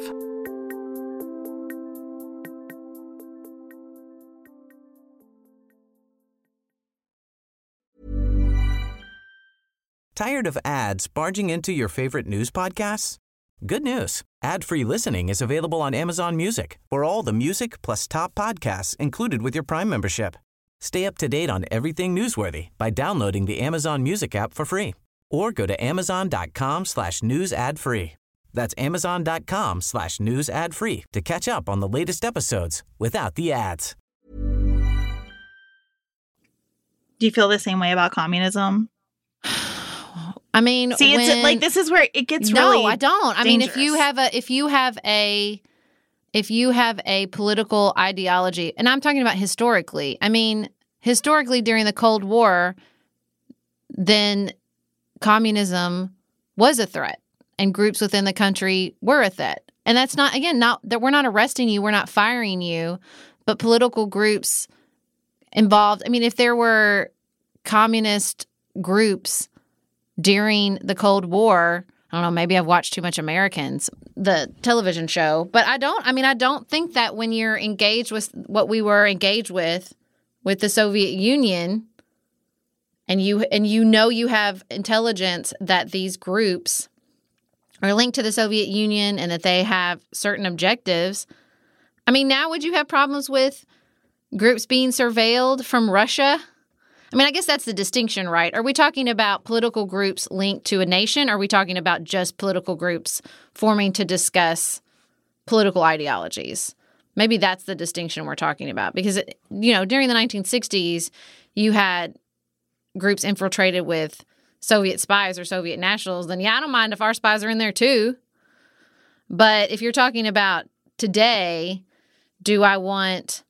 Tired of ads barging into your favorite news podcasts? Good news. Ad-free listening is available on Amazon Music for all the music plus top podcasts included with your Prime membership. Stay up to date on everything newsworthy by downloading the Amazon Music app for free or go to amazon.com slash news ad free. That's amazon.com slash news ad free to catch up on the latest episodes without the ads. Do you feel the same way about communism? I mean, see, when, it's like this is where it gets no, really I don't. I dangerous. mean, if you have a, if you have a, if you have a political ideology, and I'm talking about historically. I mean, historically during the Cold War, then communism was a threat, and groups within the country were a threat. And that's not, again, not that we're not arresting you, we're not firing you, but political groups involved. I mean, if there were communist groups during the Cold War, I don't know, maybe I've watched too much Americans, the television show, but I don't, I mean, I don't think that when you're engaged with what we were engaged with, with the Soviet Union, and you, and you know you have intelligence that these groups are linked to the Soviet Union and that they have certain objectives. I mean, now would you have problems with groups being surveilled from Russia? I mean, I guess that's the distinction, right? Are we talking about political groups linked to a nation? Or are we talking about just political groups forming to discuss political ideologies? Maybe that's the distinction we're talking about. Because, you know, during the nineteen sixties, you had groups infiltrated with Soviet spies or Soviet nationals. Then, yeah, I don't mind if our spies are in there too. But if you're talking about today, do I want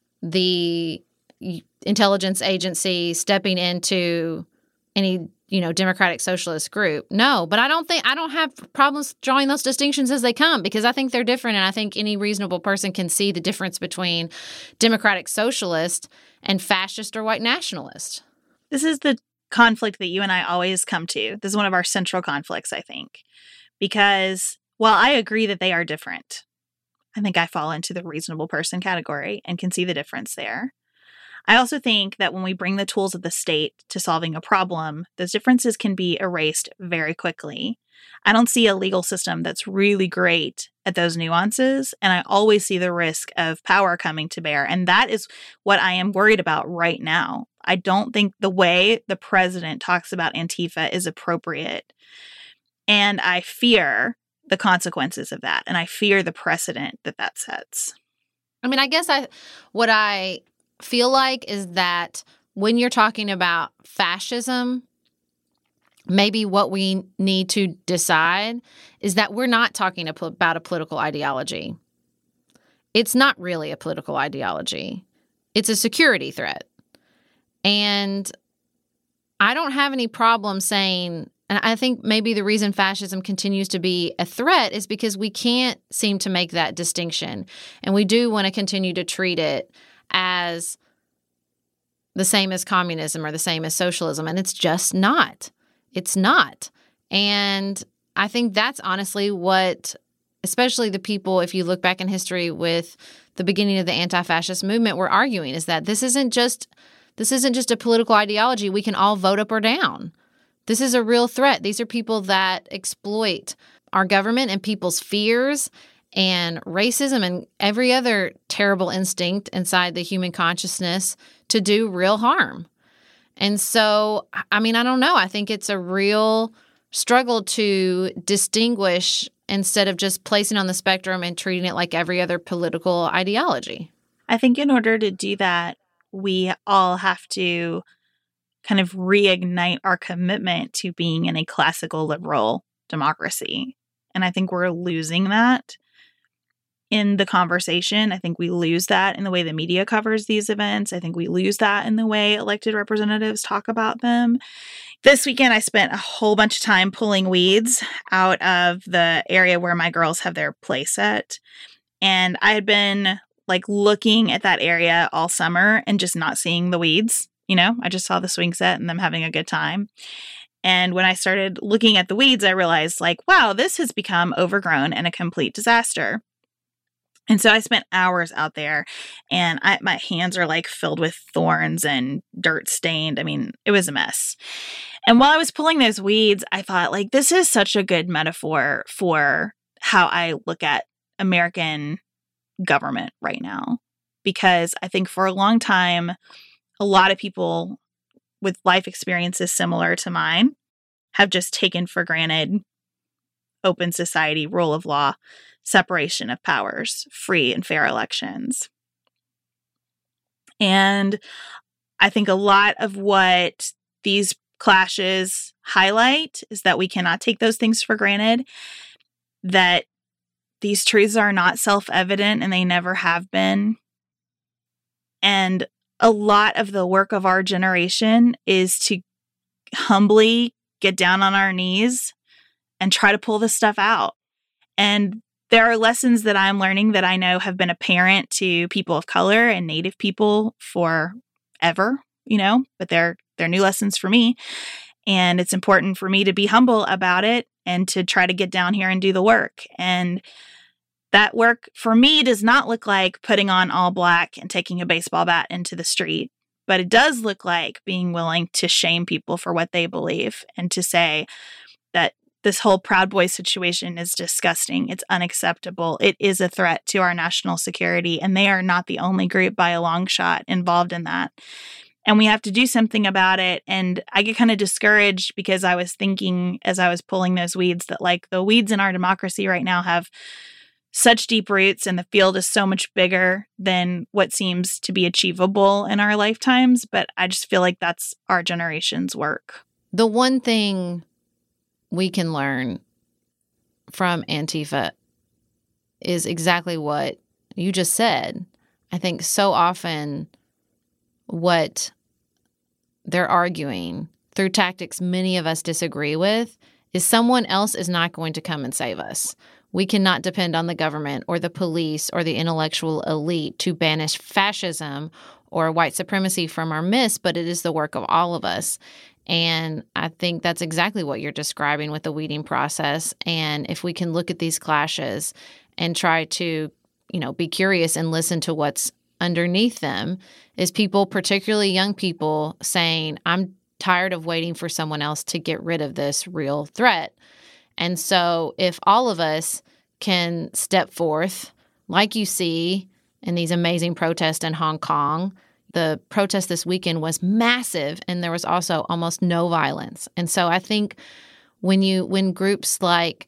the intelligence agency stepping into any, you know, democratic socialist group? No, but I don't think, I don't have problems drawing those distinctions as they come, because I think they're different. And I think any reasonable person can see the difference between democratic socialist and fascist or white nationalist. This is the conflict that you and I always come to. This is one of our central conflicts, I think, because while I agree that they are different, I think I fall into the reasonable person category and can see the difference there. I also think that when we bring the tools of the state to solving a problem, those differences can be erased very quickly. I don't see a legal system that's really great at those nuances, and I always see the risk of power coming to bear. And that is what I am worried about right now. I don't think the way the president talks about Antifa is appropriate. And I fear the consequences of that. And I fear the precedent that that sets. I mean, I guess I, what I feel like is that when you're talking about fascism, maybe what we need to decide is that we're not talking about a political ideology. It's not really a political ideology. It's a security threat. And I don't have any problem saying, and I think maybe the reason fascism continues to be a threat is because we can't seem to make that distinction. And we do want to continue to treat it as the same as communism or the same as socialism. And it's just not. It's not. And I think that's honestly what, especially the people, if you look back in history with the beginning of the anti-fascist movement, were arguing, is that this isn't just this isn't just a political ideology we can all vote up or down. This is a real threat. These are people that exploit our government and people's fears and racism and every other terrible instinct inside the human consciousness to do real harm. And so, I mean, I don't know. I think it's a real struggle to distinguish instead of just placing on the spectrum and treating it like every other political ideology. I think in order to do that, we all have to kind of reignite our commitment to being in a classical liberal democracy. And I think we're losing that in the conversation. I think we lose that in the way the media covers these events. I think we lose that in the way elected representatives talk about them. This weekend, I spent a whole bunch of time pulling weeds out of the area where my girls have their play set. And I had been like looking at that area all summer and just not seeing the weeds. You know, I just saw the swing set and them having a good time. And when I started looking at the weeds, I realized like, wow, this has become overgrown and a complete disaster. And so I spent hours out there, and I, my hands are like filled with thorns and dirt stained. I mean, it was a mess. And while I was pulling those weeds, I thought like, this is such a good metaphor for how I look at American government right now. Because I think for a long time, a lot of people with life experiences similar to mine have just taken for granted open society, rule of law, separation of powers, free and fair elections. And I think a lot of what these clashes highlight is that we cannot take those things for granted, that these truths are not self-evident and they never have been. And a lot of the work of our generation is to humbly get down on our knees and try to pull this stuff out. And there are lessons that I'm learning that I know have been apparent to people of color and Native people forever, you know, but they're they're new lessons for me. And it's important for me to be humble about it and to try to get down here and do the work. And that work for me does not look like putting on all black and taking a baseball bat into the street, but it does look like being willing to shame people for what they believe and to say that this whole Proud Boys situation is disgusting. It's unacceptable. It is a threat to our national security, and they are not the only group by a long shot involved in that. And we have to do something about it. And I get kind of discouraged because I was thinking as I was pulling those weeds that like the weeds in our democracy right now have such deep roots and the field is so much bigger than what seems to be achievable in our lifetimes. But I just feel like that's our generation's work. The one thing we can learn from Antifa is exactly what you just said. I think so often what they're arguing through tactics many of us disagree with is someone else is not going to come and save us. We cannot depend on the government or the police or the intellectual elite to banish fascism or white supremacy from our midst, but it is the work of all of us. And I think that's exactly what you're describing with the weeding process. And if we can look at these clashes and try to, you know, be curious and listen to what's underneath them, is people, particularly young people, saying, I'm tired of waiting for someone else to get rid of this real threat. And so if all of us can step forth, like you see in these amazing protests in Hong Kong, the protest this weekend was massive, and there was also almost no violence. And so I think when you when groups like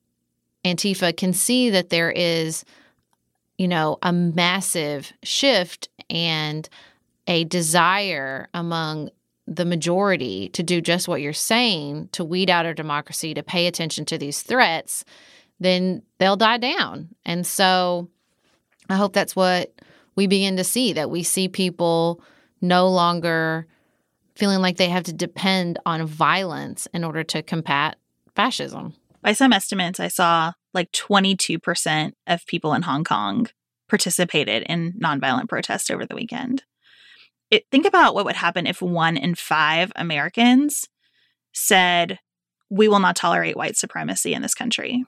Antifa can see that there is, you know, a massive shift and a desire among the majority to do just what you're saying, to weed out our democracy, to pay attention to these threats, then they'll die down. And so I hope that's what we begin to see, that we see people no longer feeling like they have to depend on violence in order to combat fascism. By some estimates, I saw like twenty-two percent of people in Hong Kong participated in nonviolent protest over the weekend. It, think about what would happen if one in five Americans said, we will not tolerate white supremacy in this country.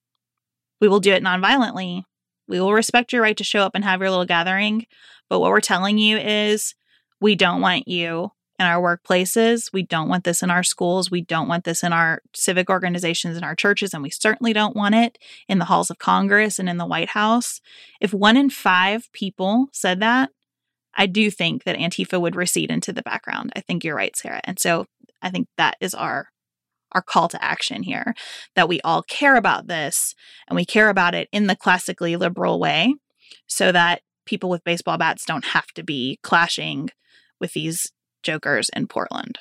We will do it nonviolently. We will respect your right to show up and have your little gathering. But what we're telling you is we don't want you in our workplaces. We don't want this in our schools. We don't want this in our civic organizations and our churches. And we certainly don't want it in the halls of Congress and in the White House. If one in five people said that, I do think that Antifa would recede into the background. I think you're right, Sarah. And so I think that is our our call to action here, that we all care about this and we care about it in the classically liberal way so that people with baseball bats don't have to be clashing with these jokers in Portland.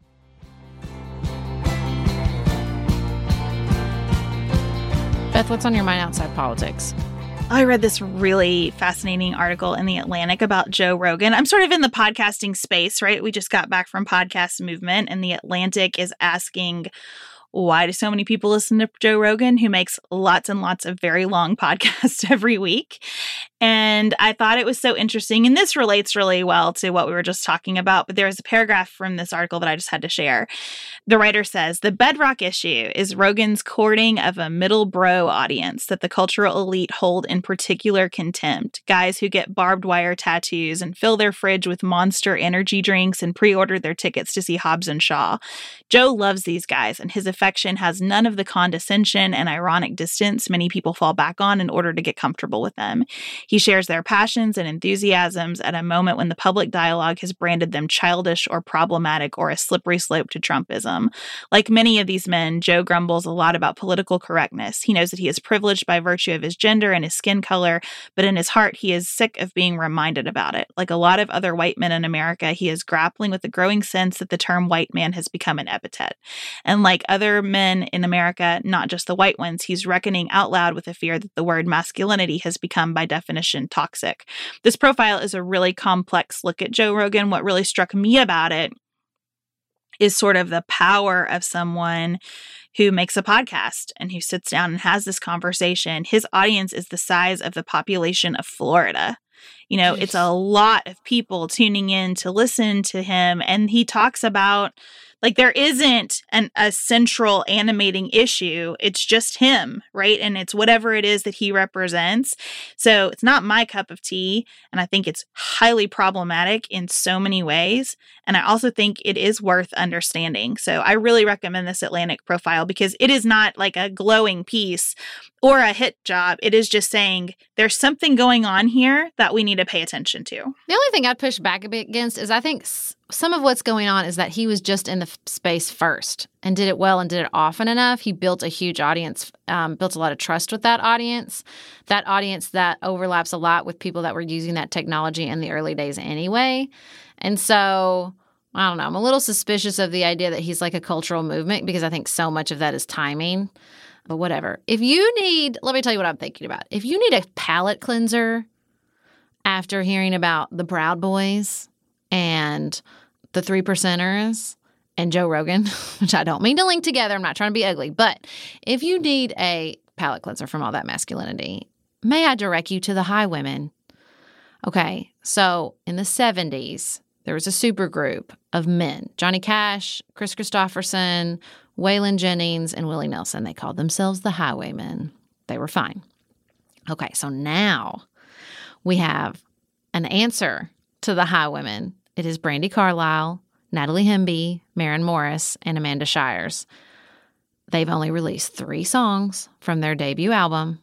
Beth, what's on your mind outside politics? I read this really fascinating article in The Atlantic about Joe Rogan. I'm sort of in the podcasting space, right? We just got back from Podcast Movement, and The Atlantic is asking, why do so many people listen to Joe Rogan, who makes lots and lots of very long podcasts every week? And I thought it was so interesting. And this relates really well to what we were just talking about. But there's a paragraph from this article that I just had to share. The writer says, the bedrock issue is Rogan's courting of a middle bro audience that the cultural elite hold in particular contempt. Guys who get barbed wire tattoos and fill their fridge with Monster energy drinks and pre-order their tickets to see Hobbs and Shaw. Joe loves these guys, and his affection has none of the condescension and ironic distance many people fall back on in order to get comfortable with them. He shares their passions and enthusiasms at a moment when the public dialogue has branded them childish or problematic or a slippery slope to Trumpism. Like many of these men, Joe grumbles a lot about political correctness. He knows that he is privileged by virtue of his gender and his skin color, but in his heart, he is sick of being reminded about it. Like a lot of other white men in America, he is grappling with the growing sense that the term white man has become an epithet. And like other men in America, not just the white ones, he's reckoning out loud with the fear that the word masculinity has become, by definition, toxic. This profile is a really complex look at Joe Rogan. What really struck me about it is sort of the power of someone who makes a podcast and who sits down and has this conversation. His audience is the size of the population of Florida. You know, it's a lot of people tuning in to listen to him. And he talks about, like, there isn't an, a central animating issue. It's just him, right? And it's whatever it is that he represents. So it's not my cup of tea. And I think it's highly problematic in so many ways. And I also think it is worth understanding. So I really recommend this Atlantic profile because it is not like a glowing piece or a hit job. It is just saying there's something going on here that we need to pay attention to. The only thing I'd push back a bit against is I think some of what's going on is that he was just in the f- space first and did it well and did it often enough. He built a huge audience, um, built a lot of trust with that audience, that audience that overlaps a lot with people that were using that technology in the early days anyway. And so, I don't know, I'm a little suspicious of the idea that he's like a cultural movement because I think so much of that is timing. But whatever. If you need, let me tell you what I'm thinking about. If you need a palate cleanser after hearing about the Proud Boys and the Three Percenters and Joe Rogan, which I don't mean to link together, I'm not trying to be ugly, but if you need a palate cleanser from all that masculinity, may I direct you to the Highwomen? Okay, so in the seventies, there was a supergroup of men, Johnny Cash, Chris Christopherson, Waylon Jennings, and Willie Nelson. They called themselves the Highwaymen. They were fine. Okay, so now we have an answer to the Highwomen. It is Brandi Carlile, Natalie Hemby, Maren Morris, and Amanda Shires. They've only released three songs from their debut album.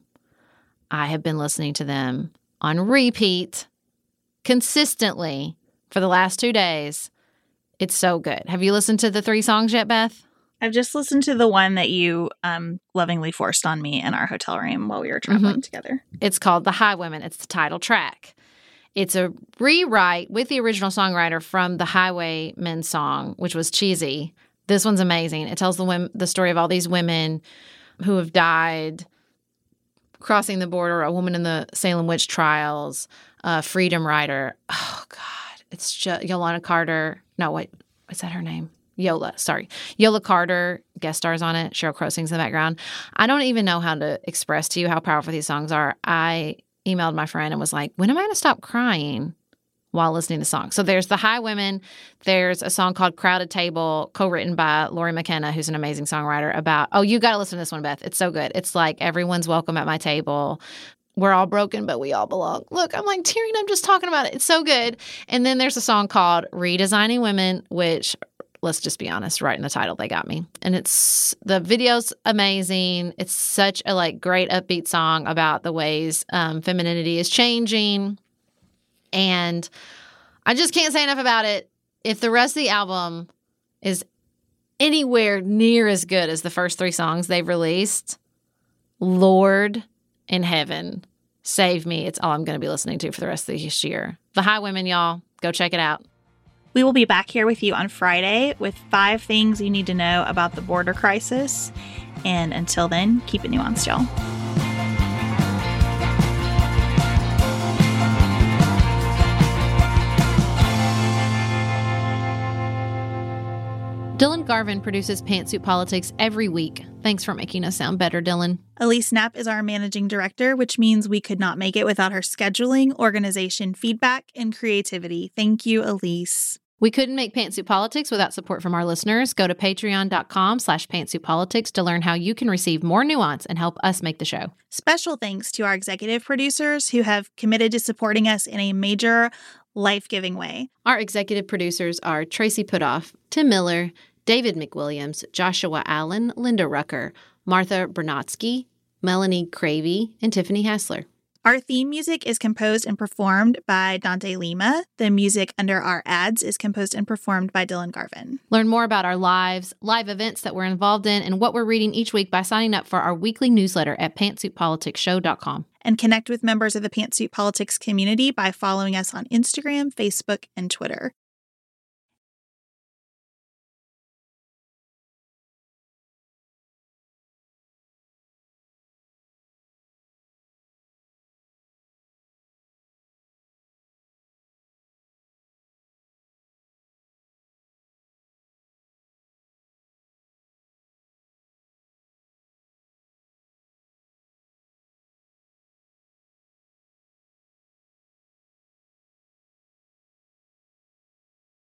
I have been listening to them on repeat consistently for the last two days. It's so good. Have you listened to the three songs yet, Beth? I've just listened to the one that you um, lovingly forced on me in our hotel room while we were traveling mm-hmm. together. It's called The Highwomen. It's the title track. It's a rewrite with the original songwriter from the Highwaymen song, which was cheesy. This one's amazing. It tells the women, the story of all these women who have died crossing the border, a woman in the Salem witch trials, a freedom rider. Oh, God. It's just Yolanda Carter. No, wait. Is that her name? Yola, sorry. Yola Carter guest stars on it. Sheryl Crow sings in the background. I don't even know how to express to you how powerful these songs are. I emailed my friend and was like, when am I going to stop crying while listening to songs? So there's The Highwomen. There's a song called Crowded Table, co-written by Lori McKenna, who's an amazing songwriter, about, oh, you got to listen to this one, Beth. It's so good. It's like, everyone's welcome at my table. We're all broken, but we all belong. Look, I'm like tearing up just talking about it. It's so good. And then there's a song called Redesigning Women, which, let's just be honest, right in the title, they got me. And it's, the video's amazing. It's such a like great upbeat song about the ways um, femininity is changing. And I just can't say enough about it. If the rest of the album is anywhere near as good as the first three songs they've released, Lord in heaven, save me. It's all I'm going to be listening to for the rest of this year. The Highwomen, y'all. Go check it out. We will be back here with you on Friday with five things you need to know about the border crisis. And until then, keep it nuanced, y'all. Dylan Garvin produces Pantsuit Politics every week. Thanks for making us sound better, Dylan. Elise Knapp is our managing director, which means we could not make it without her scheduling, organization, feedback, and creativity. Thank you, Elise. We couldn't make Pantsuit Politics without support from our listeners. Go to patreon.com slash pantsuitpolitics to learn how you can receive more nuance and help us make the show. Special thanks to our executive producers who have committed to supporting us in a major, life-giving way. Our executive producers are Tracy Putoff, Tim Miller, David McWilliams, Joshua Allen, Linda Rucker, Martha Bernatsky, Melanie Cravey, and Tiffany Hassler. Our theme music is composed and performed by Dante Lima. The music under our ads is composed and performed by Dylan Garvin. Learn more about our lives, live events that we're involved in, and what we're reading each week by signing up for our weekly newsletter at pantsuit politics show dot com. And connect with members of the Pantsuit Politics community by following us on Instagram, Facebook, and Twitter.